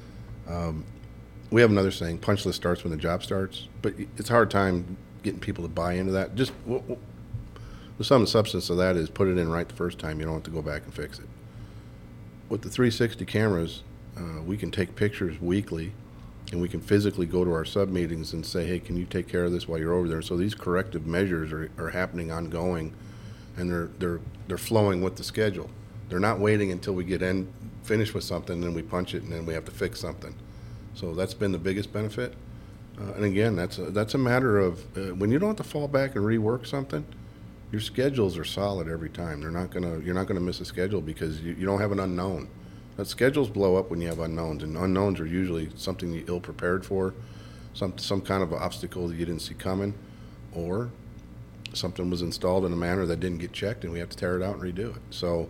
We have another saying, punch list starts when the job starts, but it's a hard time getting people to buy into that. Just the sum and substance of that is put it in right the first time. You don't have to go back and fix it. With the 360 cameras, we can take pictures weekly, and we can physically go to our sub meetings and say, hey, can you take care of this while you're over there? So these corrective measures are happening ongoing, and they're flowing with the schedule. They're not waiting until we get finished with something, and then we punch it, and then we have to fix something. So that's been the biggest benefit. And again, that's a matter of when you don't have to fall back and rework something, your schedules are solid every time. You're not gonna miss a schedule because you don't have an unknown. But schedules blow up when you have unknowns, and unknowns are usually something you're ill prepared for, some kind of obstacle that you didn't see coming, or something was installed in a manner that didn't get checked, and we have to tear it out and redo it. So,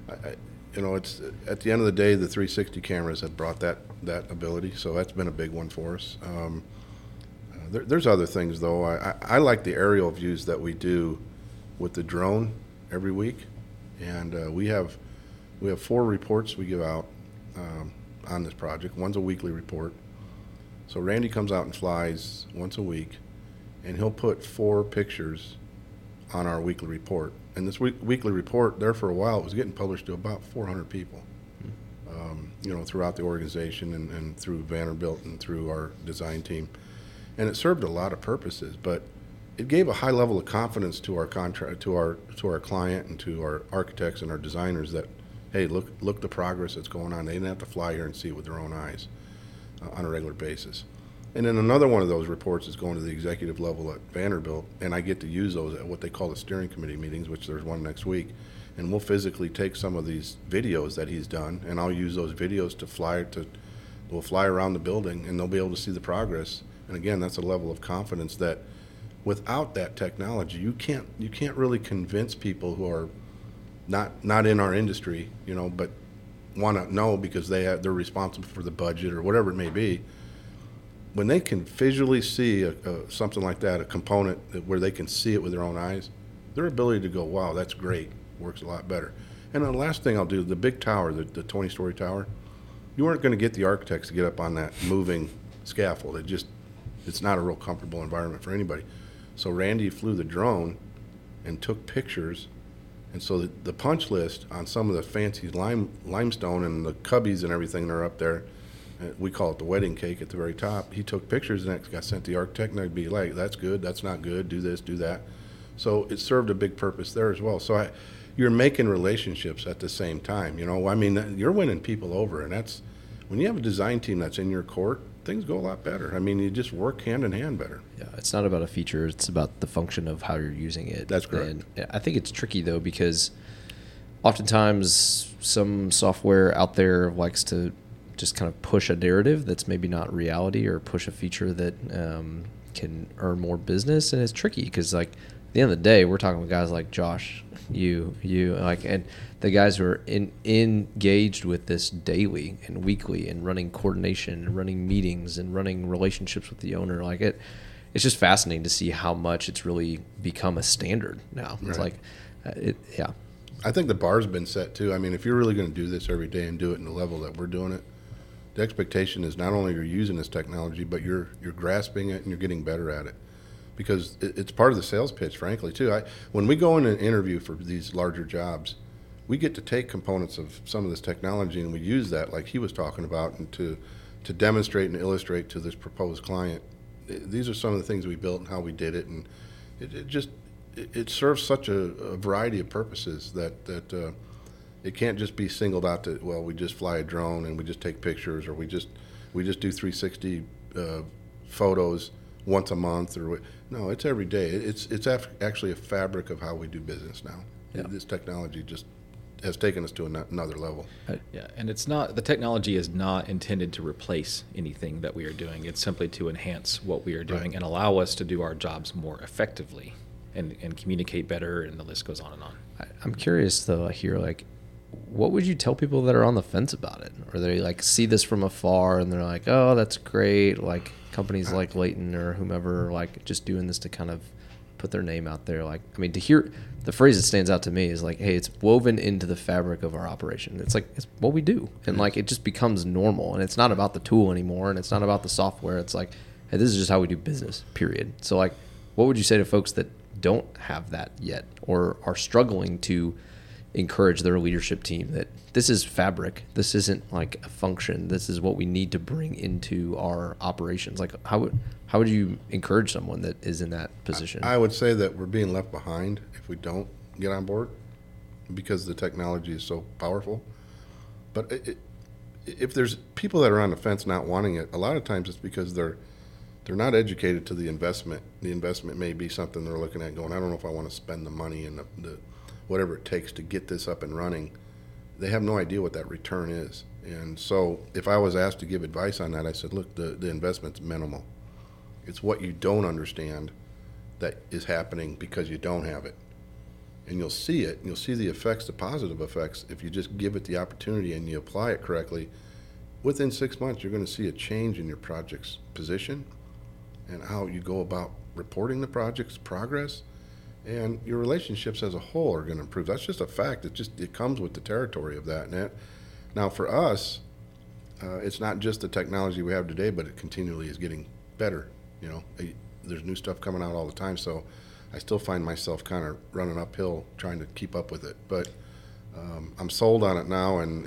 it's at the end of the day, the 360 cameras have brought that ability. So that's been a big one for us. There's other things though. I like the aerial views that we do with the drone every week, and we have 4 reports we give out on this project. One's a weekly report. So Randy comes out and flies once a week, and he'll put 4 pictures on our weekly report. And this weekly report, there for a while, it was getting published to about 400 people, throughout the organization and through Vanderbilt and through our design team. And it served a lot of purposes, but it gave a high level of confidence to our contract, to our client, and to our architects and our designers that, hey, look the progress that's going on. They didn't have to fly here and see it with their own eyes on a regular basis. And then another one of those reports is going to the executive level at Vanderbilt, and I get to use those at what they call the steering committee meetings, which there's one next week. And we'll physically take some of these videos that he's done, and I'll use those videos we'll fly around the building, and they'll be able to see the progress. And again, that's a level of confidence that without that technology, you can't really convince people who are not in our industry, but want to know because they're responsible for the budget or whatever it may be. When they can visually see something like that, a component where they can see it with their own eyes, their ability to go, wow, that's great, works a lot better. And the last thing I'll do, the big tower, the 20-story tower, you weren't going to get the architects to get up on that moving scaffold. It's not a real comfortable environment for anybody. So Randy flew the drone and took pictures. And so the punch list on some of the fancy limestone and the cubbies and everything that are up there, we call it the wedding cake at the very top. He took pictures and that got sent to the architect, and they'd be like, that's good, that's not good, do this, do that. So it served a big purpose there as well. So you're making relationships at the same time. I mean, you're winning people over, and that's when you have a design team that's in your court, things go a lot better. I mean, you just work hand in hand better. Yeah, it's not about a feature; it's about the function of how you're using it. That's correct. And I think it's tricky though, because oftentimes some software out there likes to just kind of push a narrative that's maybe not reality, or push a feature that can earn more business, and it's tricky because, like, at the end of the day, we're talking with guys like Josh, you, like, and the guys who are engaged with this daily and weekly, and running coordination and running meetings and running relationships with the owner. Like, it's just fascinating to see how much it's really become a standard now. It's right. Yeah. I think the bar's been set too. I mean, if you're really going to do this every day and do it in the level that we're doing it, the expectation is not only you're using this technology, but you're grasping it and you're getting better at it. Because it's part of the sales pitch, frankly, too. When we go in and interview for these larger jobs, we get to take components of some of this technology and we use that, like he was talking about, and to demonstrate and illustrate to this proposed client. These are some of the things we built and how we did it, and it serves such a variety of purposes that it can't just be singled out to, well, we just fly a drone and we just take pictures, or we just do 360 photos once a month, or no, it's every day. It's actually a fabric of how we do business now. Yeah. This technology just has taken us to another level. Yeah, and the technology is not intended to replace anything that we are doing. It's simply to enhance what we are doing, Right. and allow us to do our jobs more effectively and communicate better, and the list goes on and on. I'm curious though, here, like, what would you tell people that are on the fence about it, or they like see this from afar and they're like, oh, that's great, like companies like Leighton or whomever, like just doing this to kind of put their name out there? Like, I mean, to hear the phrase that stands out to me is like, hey, it's woven into the fabric of our operation. It's like, it's what we do, and like it just becomes normal, and it's not about the tool anymore, and it's not about the software. It's like, hey, this is just how we do business, period. So like, what would you say to folks that don't have that yet, or are struggling to encourage their leadership team that this is fabric, this isn't like a function, this is what we need to bring into our operations? Like, how would you encourage someone that is in that position? I would say that we're being left behind if we don't get on board, because the technology is so powerful. But if there's people that are on the fence not wanting it, a lot of times it's because they're not educated to the investment. The investment may be something they're looking at going, I don't know if I want to spend the money and the whatever it takes to get this up and running. They have no idea what that return is. And so if I was asked to give advice on that, I said, look, the investment's minimal. It's what you don't understand that is happening because you don't have it. And you'll see it, and you'll see the effects, the positive effects, if you just give it the opportunity and you apply it correctly. Within 6 months, you're going to see a change in your project's position and how you go about reporting the project's progress. And your relationships as a whole are going to improve. That's just a fact. It comes with the territory of that. Now for us, it's not just the technology we have today, but it continually is getting better. There's new stuff coming out all the time, so I still find myself kind of running uphill trying to keep up with it. But I'm sold on it now, and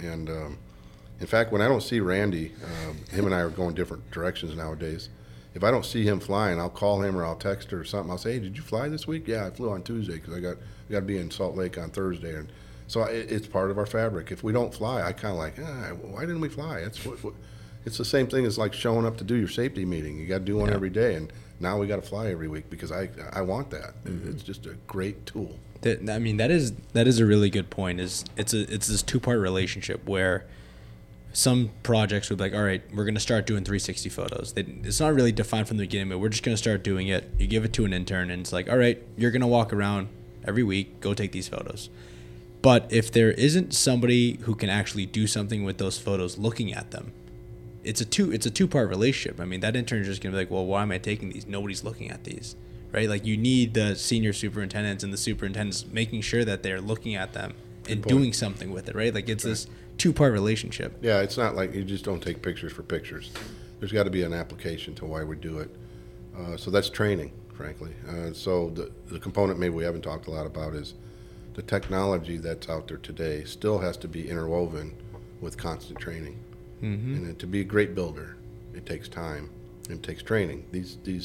in fact, when I don't see Randy, him and I are going different directions nowadays. If I don't see him flying, I'll call him or I'll text her or something. I'll say, hey, did you fly this week? Yeah, I flew on Tuesday because I got to be in Salt Lake on Thursday. And so it's part of our fabric. If we don't fly, I kind of like, why didn't we fly? It's the same thing as like showing up to do your safety meeting. You got to do one every day, and now we got to fly every week because I want that. Mm-hmm. It's just a great tool. I mean, that is a really good point. It's this two-part relationship where some projects would be like, all right, we're going to start doing 360 photos. It's not really defined from the beginning, but we're just going to start doing it. You give it to an intern, and it's like, all right, you're going to walk around every week, go take these photos. But if there isn't somebody who can actually do something with those photos looking at them, it's a two-part relationship. I mean, that intern is just going to be like, well, why am I taking these? Nobody's looking at these, right? Like, you need the senior superintendents and the superintendents making sure that they're looking at them and doing something with it, right? Like, it's this two-part relationship. Yeah, it's not like you just don't take pictures for pictures. There's got to be an application to why we do it. So that's training, frankly. So the component maybe we haven't talked a lot about is the technology that's out there today still has to be interwoven with constant training. And to be a great builder, it takes time and it takes training. These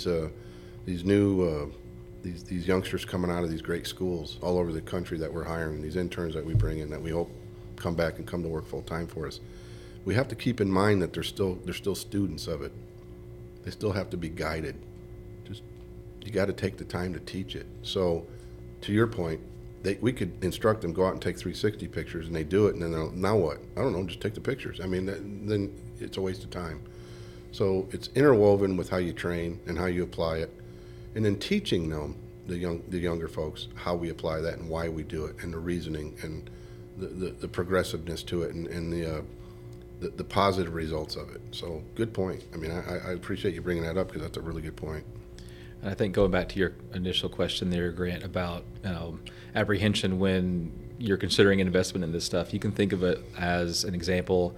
youngsters coming out of these great schools all over the country that we're hiring, these interns that we bring in that we hope come back and come to work full time for us. We have to keep in mind that they're still students of it. They still have to be guided. Just you got to take the time to teach it. So, to your point, we could instruct them go out and take 360 pictures, and they do it, and then now what? I don't know. Just take the pictures. I mean, then it's a waste of time. So it's interwoven with how you train and how you apply it, and then teaching them the younger folks how we apply that and why we do it, and the reasoning and the progressiveness to it, and the positive results of it. So good point. I mean, I appreciate you bringing that up because that's a really good point. And I think going back to your initial question there, Grant, about apprehension when you're considering an investment in this stuff, you can think of it as an example,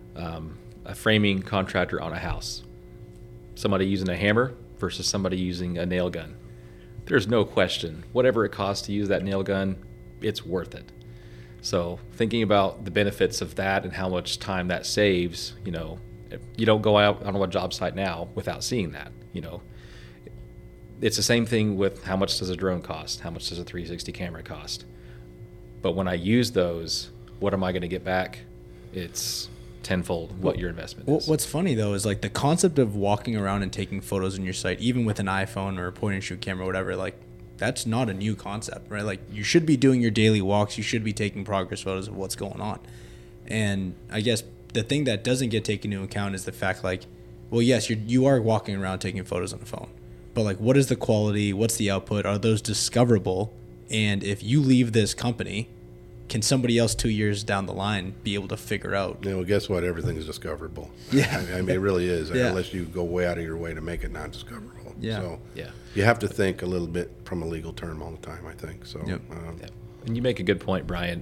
a framing contractor on a house. Somebody using a hammer versus somebody using a nail gun. There's no question. Whatever it costs to use that nail gun, it's worth it. So thinking about the benefits of that and how much time that saves, you don't go out on a job site now without seeing that, It's the same thing with how much does a drone cost? How much does a 360 camera cost? But when I use those, what am I going to get back? It's tenfold what your investment is. What's funny though is like the concept of walking around and taking photos in your site, even with an iPhone or a point and shoot camera, whatever, like that's not a new concept, right? Like you should be doing your daily walks. You should be taking progress photos of what's going on. And I guess the thing that doesn't get taken into account is the fact like, well, yes, you are walking around taking photos on a phone, but like, what is the quality? What's the output? Are those discoverable? And if you leave this company, can somebody else 2 years down the line be able to figure out? Guess what? Everything is discoverable. Yeah. I mean, it really is, Yeah. unless you go way out of your way to make it not discoverable. Yeah. So Yeah. you have to think a little bit from a legal term all the time, I think. So, Yep. And you make a good point, Brian.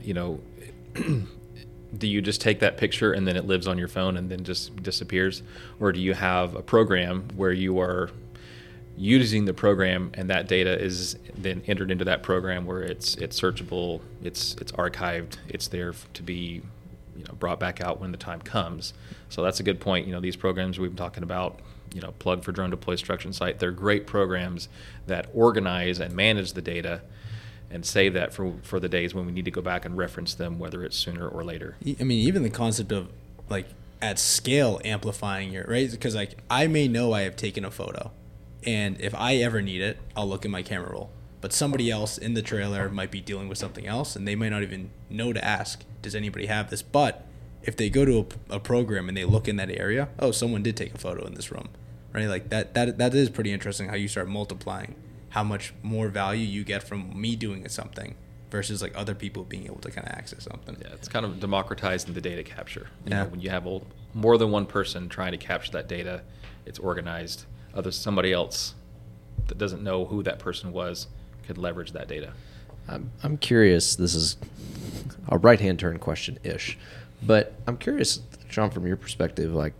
Do you just take that picture and then it lives on your phone and then just disappears? Or do you have a program where you are using the program and that data is then entered into that program where it's searchable, it's archived, it's there to be brought back out when the time comes? So that's a good point. These programs we've been talking about, Plug for Drone Deploy Instruction Site, they're great programs that organize and manage the data and save that for the days when we need to go back and reference them, whether it's sooner or later. I mean, even the concept of like at scale amplifying your, right? Because like I may know I have taken a photo, and if I ever need it, I'll look in my camera roll. But somebody else in the trailer might be dealing with something else, and they might not even know to ask, does anybody have this? But if they go to a program and they look in that area, oh, someone did take a photo in this room, right? Like that is pretty interesting how you start multiplying how much more value you get from me doing something versus like other people being able to kind of access something. Yeah, it's kind of democratizing the data capture. Yeah. When you have more than one person trying to capture that data, it's organized. Somebody else that doesn't know who that person was could leverage that data. I'm curious. This is a right-hand turn question-ish, but I'm curious, Sean, from your perspective, like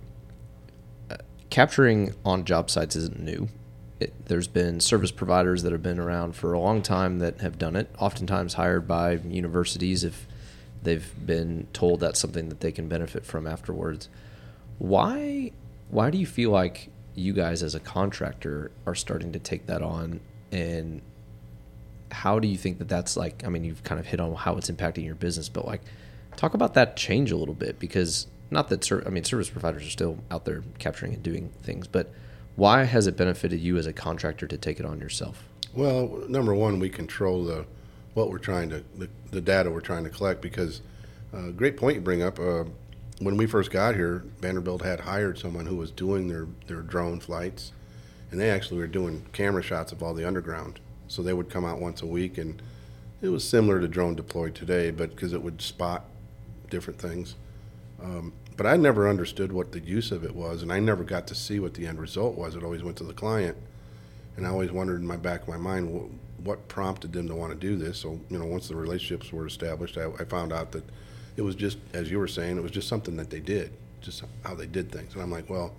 capturing on job sites isn't new. There's been service providers that have been around for a long time that have done it, oftentimes hired by universities if they've been told that's something that they can benefit from afterwards. Why do you feel like you guys as a contractor are starting to take that on, and how do you think that that's like, I mean, you've kind of hit on how it's impacting your business, but like talk about that change a little bit, because not that, service providers are still out there capturing and doing things, but why has it benefited you as a contractor to take it on yourself? Well, number one, we control the data we're trying to collect, because great point you bring up. When we first got here, Vanderbilt had hired someone who was doing their drone flights, and they actually were doing camera shots of all the underground. So they would come out once a week, and it was similar to Drone Deploy today, but because it would spot different things. But I never understood what the use of it was, and I never got to see what the end result was. It always went to the client, and I always wondered in my back of my mind what prompted them to want to do this. So, once the relationships were established, I found out that it was just, as you were saying, it was just something that they did, just how they did things. And I'm like, well,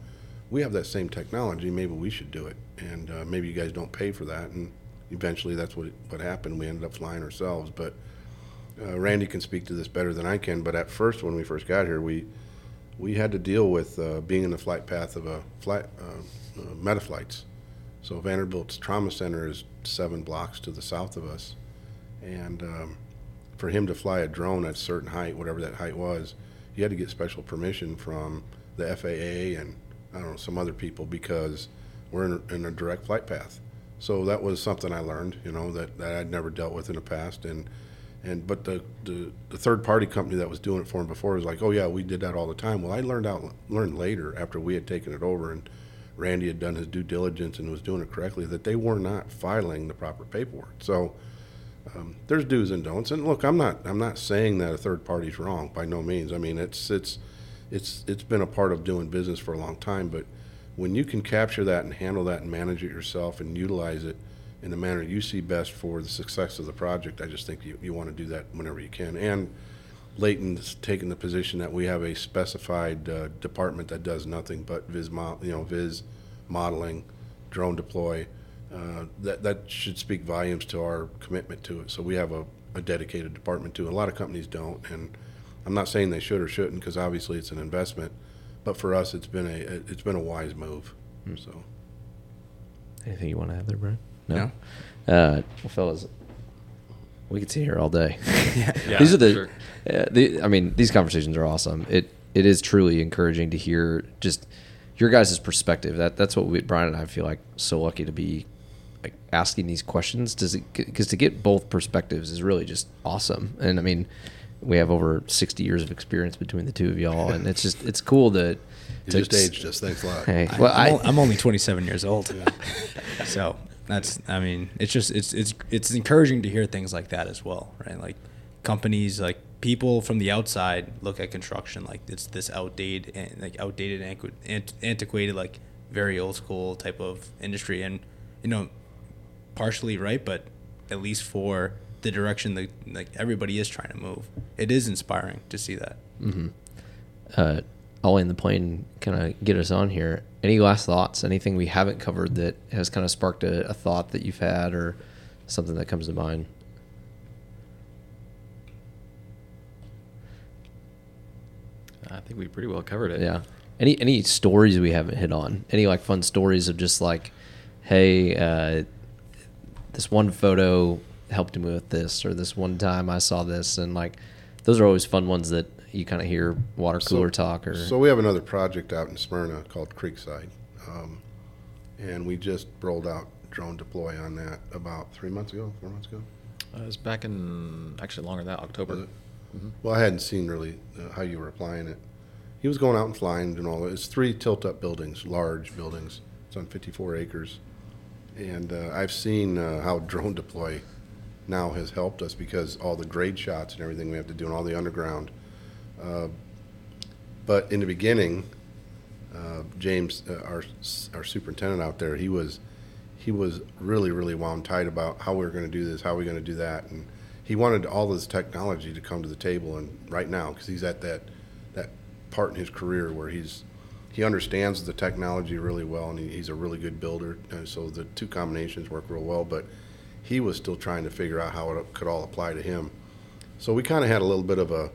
we have that same technology, maybe we should do it. And maybe you guys don't pay for that. And eventually that's what happened. We ended up flying ourselves. But Randy can speak to this better than I can. But at first, when we first got here, we had to deal with being in the flight path of a Metaflights. So Vanderbilt's trauma center is 7 blocks to the south of us. And for him to fly a drone at a certain height, whatever that height was, you had to get special permission from the FAA and I don't know, some other people, because we're in a direct flight path. So that was something I learned, that I'd never dealt with in the past. But the third party company that was doing it for him before was like, oh yeah, we did that all the time. Well, I learned later after we had taken it over and Randy had done his due diligence and was doing it correctly, that they were not filing the proper paperwork. So there's do's and don'ts. And look, I'm not saying that a third party's wrong by no means. I mean, it's been a part of doing business for a long time. But when you can capture that and handle that and manage it yourself and utilize it in the manner you see best for the success of the project, I just think you want to do that whenever you can. And Leighton's taken the position that we have a specified department that does nothing but viz modeling, drone deploy. That should speak volumes to our commitment to it. So we have a dedicated department to it. A lot of companies don't, and I'm not saying they should or shouldn't, because obviously it's an investment. But for us, it's been a wise move. So, Anything you want to add there, Brian? No. No. Well, fellas, we could sit here all day. Yeah, These are sure. these conversations are awesome. It is truly encouraging to hear just your guys' perspective. That's what Brian and I feel like so lucky to be like asking these questions. Because to get both perspectives is really just awesome. And I mean, we have over 60 years of experience between the two of y'all, and it's cool to just aged us. Thanks a lot. Hey, well, I'm only 27 years old, so it's encouraging to hear things like that as well, right? Like companies, like people from the outside look at construction like it's this outdated, antiquated, like very old school type of industry, and partially right, but at least for the direction that like everybody is trying to move, it is inspiring to see that. Mm-hmm. Ollie and the plane kind of get us on here. Any last thoughts? Anything we haven't covered that has kind of sparked a thought that you've had, or something that comes to mind? I think we pretty well covered it. Yeah. Any stories we haven't hit on? Any like fun stories of just like, hey, this one photo helped me with this, or this one time I saw this, and like those are always fun ones that you kind of hear water cooler talk. Or so we have another project out in Smyrna called Creekside, and we just rolled out drone deploy on that about 4 months ago. It was back in, actually longer than that, October. Mm-hmm. Well, I hadn't seen really how you were applying it. He was going out and flying and all that. It's 3 tilt-up buildings, large buildings. It's on 54 acres. And I've seen how drone deploy now has helped us, because all the grade shots and everything we have to do and all the underground. But in the beginning, James, our superintendent out there, he was really, really wound tight about how we were going to do this, how we were going to do that. And he wanted all this technology to come to the table, and right now, because he's at that part in his career where he understands the technology really well, and he's a really good builder, and so the two combinations work real well. But he was still trying to figure out how it could all apply to him. So we kind of had a little bit of a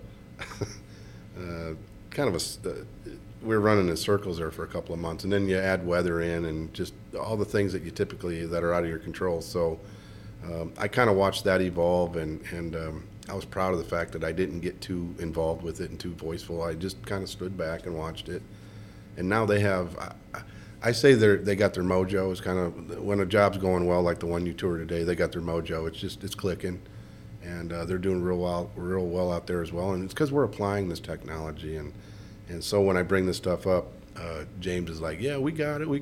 we were running in circles there for a couple of months, and then you add weather in and just all the things that are out of your control. So I kind of watched that evolve, and I was proud of the fact that I didn't get too involved with it and too voiceful. I just kind of stood back and watched it. And now they have, I say they got their mojo. It's kind of, when a job's going well, like the one you toured today, they got their mojo. It's clicking, and they're doing real well out there as well. And it's because we're applying this technology. And so when I bring this stuff up, James is like, yeah, we got it.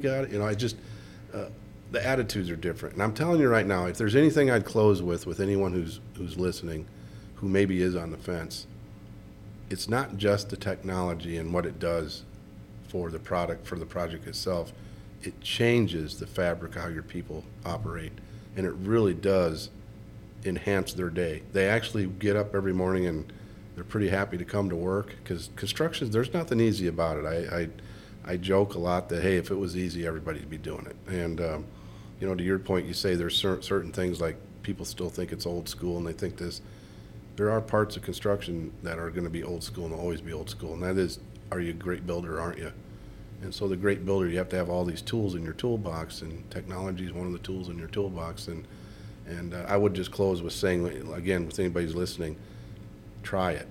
The attitudes are different. And I'm telling you right now, if there's anything I'd close with anyone who's listening, who maybe is on the fence, it's not just the technology and what it does for the project itself. It changes the fabric of how your people operate, and it really does enhance their day. They actually get up every morning and they're pretty happy to come to work, because construction, there's nothing easy about it. I joke a lot that, hey, if it was easy, everybody'd be doing it. And, to your point, you say there's certain things like people still think it's old school, and they think this. There are parts of construction that are going to be old school and will always be old school, and that is, are you a great builder or aren't you? And so the great builder, you have to have all these tools in your toolbox, and technology is one of the tools in your toolbox. And I would just close with saying, again, with anybody who's listening, try it.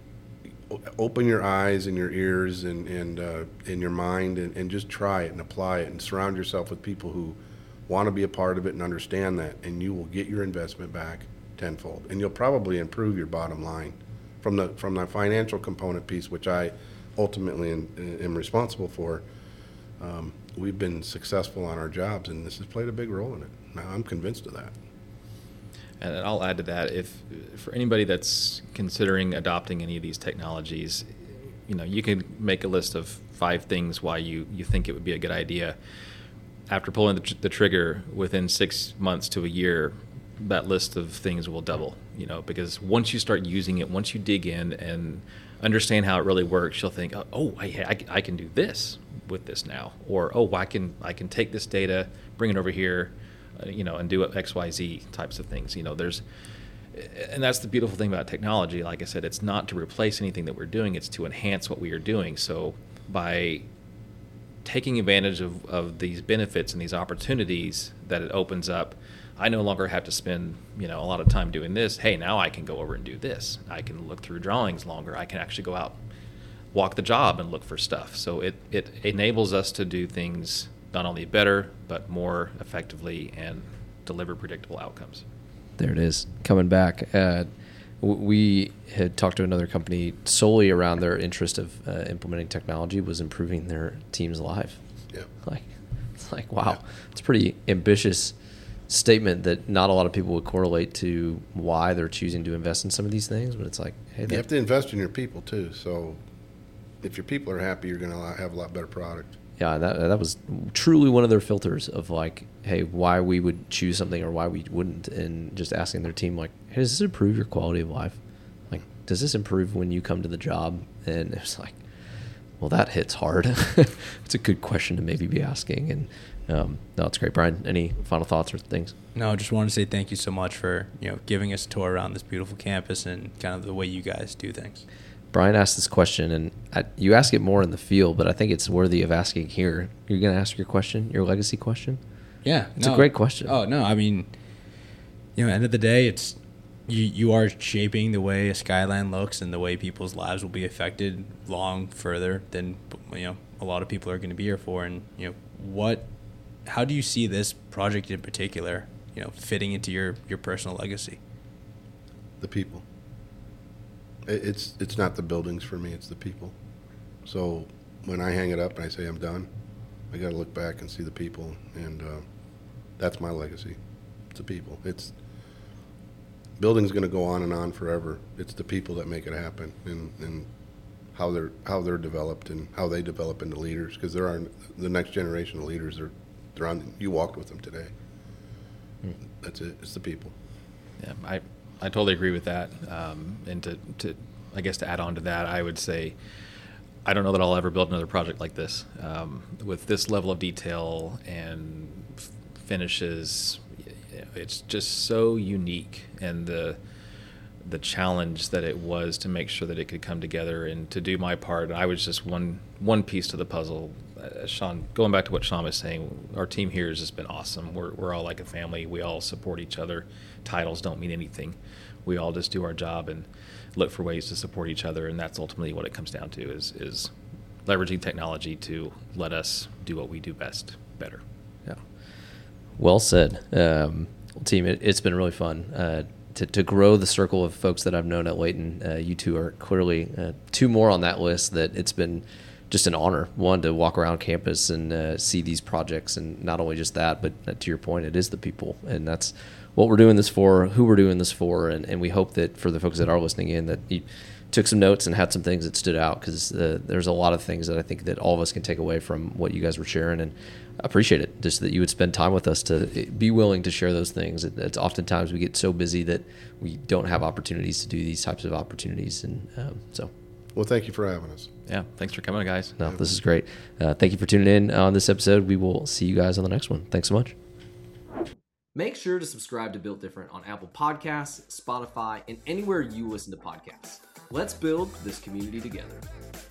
Open your eyes and your ears and in your mind and just try it and apply it, and surround yourself with people who want to be a part of it and understand that, and you will get your investment back tenfold, and you'll probably improve your bottom line from the financial component piece, which I ultimately am responsible for. We've been successful on our jobs, and this has played a big role in it. Now I'm convinced of that. And I'll add to that, if for anybody that's considering adopting any of these technologies, you can make a list of 5 things why you think it would be a good idea. After pulling the trigger, within 6 months to a year, that list of things will double, because once you start using it, once you dig in and understand how it really works, you'll think, oh, I can do this with this now, or I can take this data, bring it over here, and do XYZ types of things. And that's the beautiful thing about technology. Like I said, it's not to replace anything that we're doing; it's to enhance what we are doing. So by taking advantage of these benefits and these opportunities that it opens up, I no longer have to spend a lot of time doing this. Hey, now I can go over and do this. I can look through drawings longer. I can actually go out, walk the job, and look for stuff. So it enables us to do things not only better but more effectively and deliver predictable outcomes. There it is. Coming back, we had talked to another company solely around their interest of implementing technology was improving their team's life. Yeah. It's like wow, it's a pretty ambitious statement that not a lot of people would correlate to why they're choosing to invest in some of these things. But it's like, hey, you have to invest in your people too. So if your people are happy, you're going to have a lot better product. Yeah, that was truly one of their filters of like, hey, why we would choose something or why we wouldn't, and just asking their team like, hey, does this improve your quality of life? Like, does this improve when you come to the job? And it's like, well, that hits hard. It's a good question to maybe be asking. And no, it's great. Brian, any final thoughts or things? No, I just want to say thank you so much for giving us a tour around this beautiful campus and kind of the way you guys do things. Brian asked this question, and you ask it more in the field, but I think it's worthy of asking here. You're going to ask your question, your legacy question? Yeah. It's a great question. Oh, no, I mean, end of the day, it's you are shaping the way a skyline looks and the way people's lives will be affected long further than, a lot of people are going to be here for. And, how do you see this project in particular, fitting into your personal legacy? The people. It's not the buildings for me, it's the people. So when I hang it up and I say I'm done, I got to look back and see the people, and that's my legacy. It's the people. Building's going to go on and on forever. It's the people that make it happen, and how they're developed and how they develop into leaders, because there are the next generation of leaders. They're on. You walked with them today. That's it. It's the people. Yeah, I totally agree with that. And to I guess to add on to that, I would say I don't know that I'll ever build another project like this with this level of detail and finishes. It's just so unique, and the challenge that it was to make sure that it could come together and to do my part. I was just one piece to the puzzle. Sean, going back to what Sean was saying, our team here has just been awesome. We're all like a family. We all support each other. Titles don't mean anything. We all just do our job and look for ways to support each other, and that's ultimately what it comes down to is leveraging technology to let us do what we do best better. Yeah. Well said. Team, it's been really fun to grow the circle of folks that I've known at Layton. You two are clearly 2 more on that list that it's been just an honor, one, to walk around campus and see these projects, and not only just that, but to your point, it is the people, and that's what we're doing this for, who we're doing this for, and we hope that for the folks that are listening in that you took some notes and had some things that stood out, because there's a lot of things that I think that all of us can take away from what you guys were sharing, and I appreciate it, just that you would spend time with us to be willing to share those things. It's oftentimes we get so busy that we don't have opportunities to do these types of opportunities, and so Well, thank you for having us. Yeah, thanks for coming, guys. No, this is great. Thank you for tuning in on this episode. We will see you guys on the next one. Thanks so much. Make sure to subscribe to Built Different on Apple Podcasts, Spotify, and anywhere you listen to podcasts. Let's build this community together.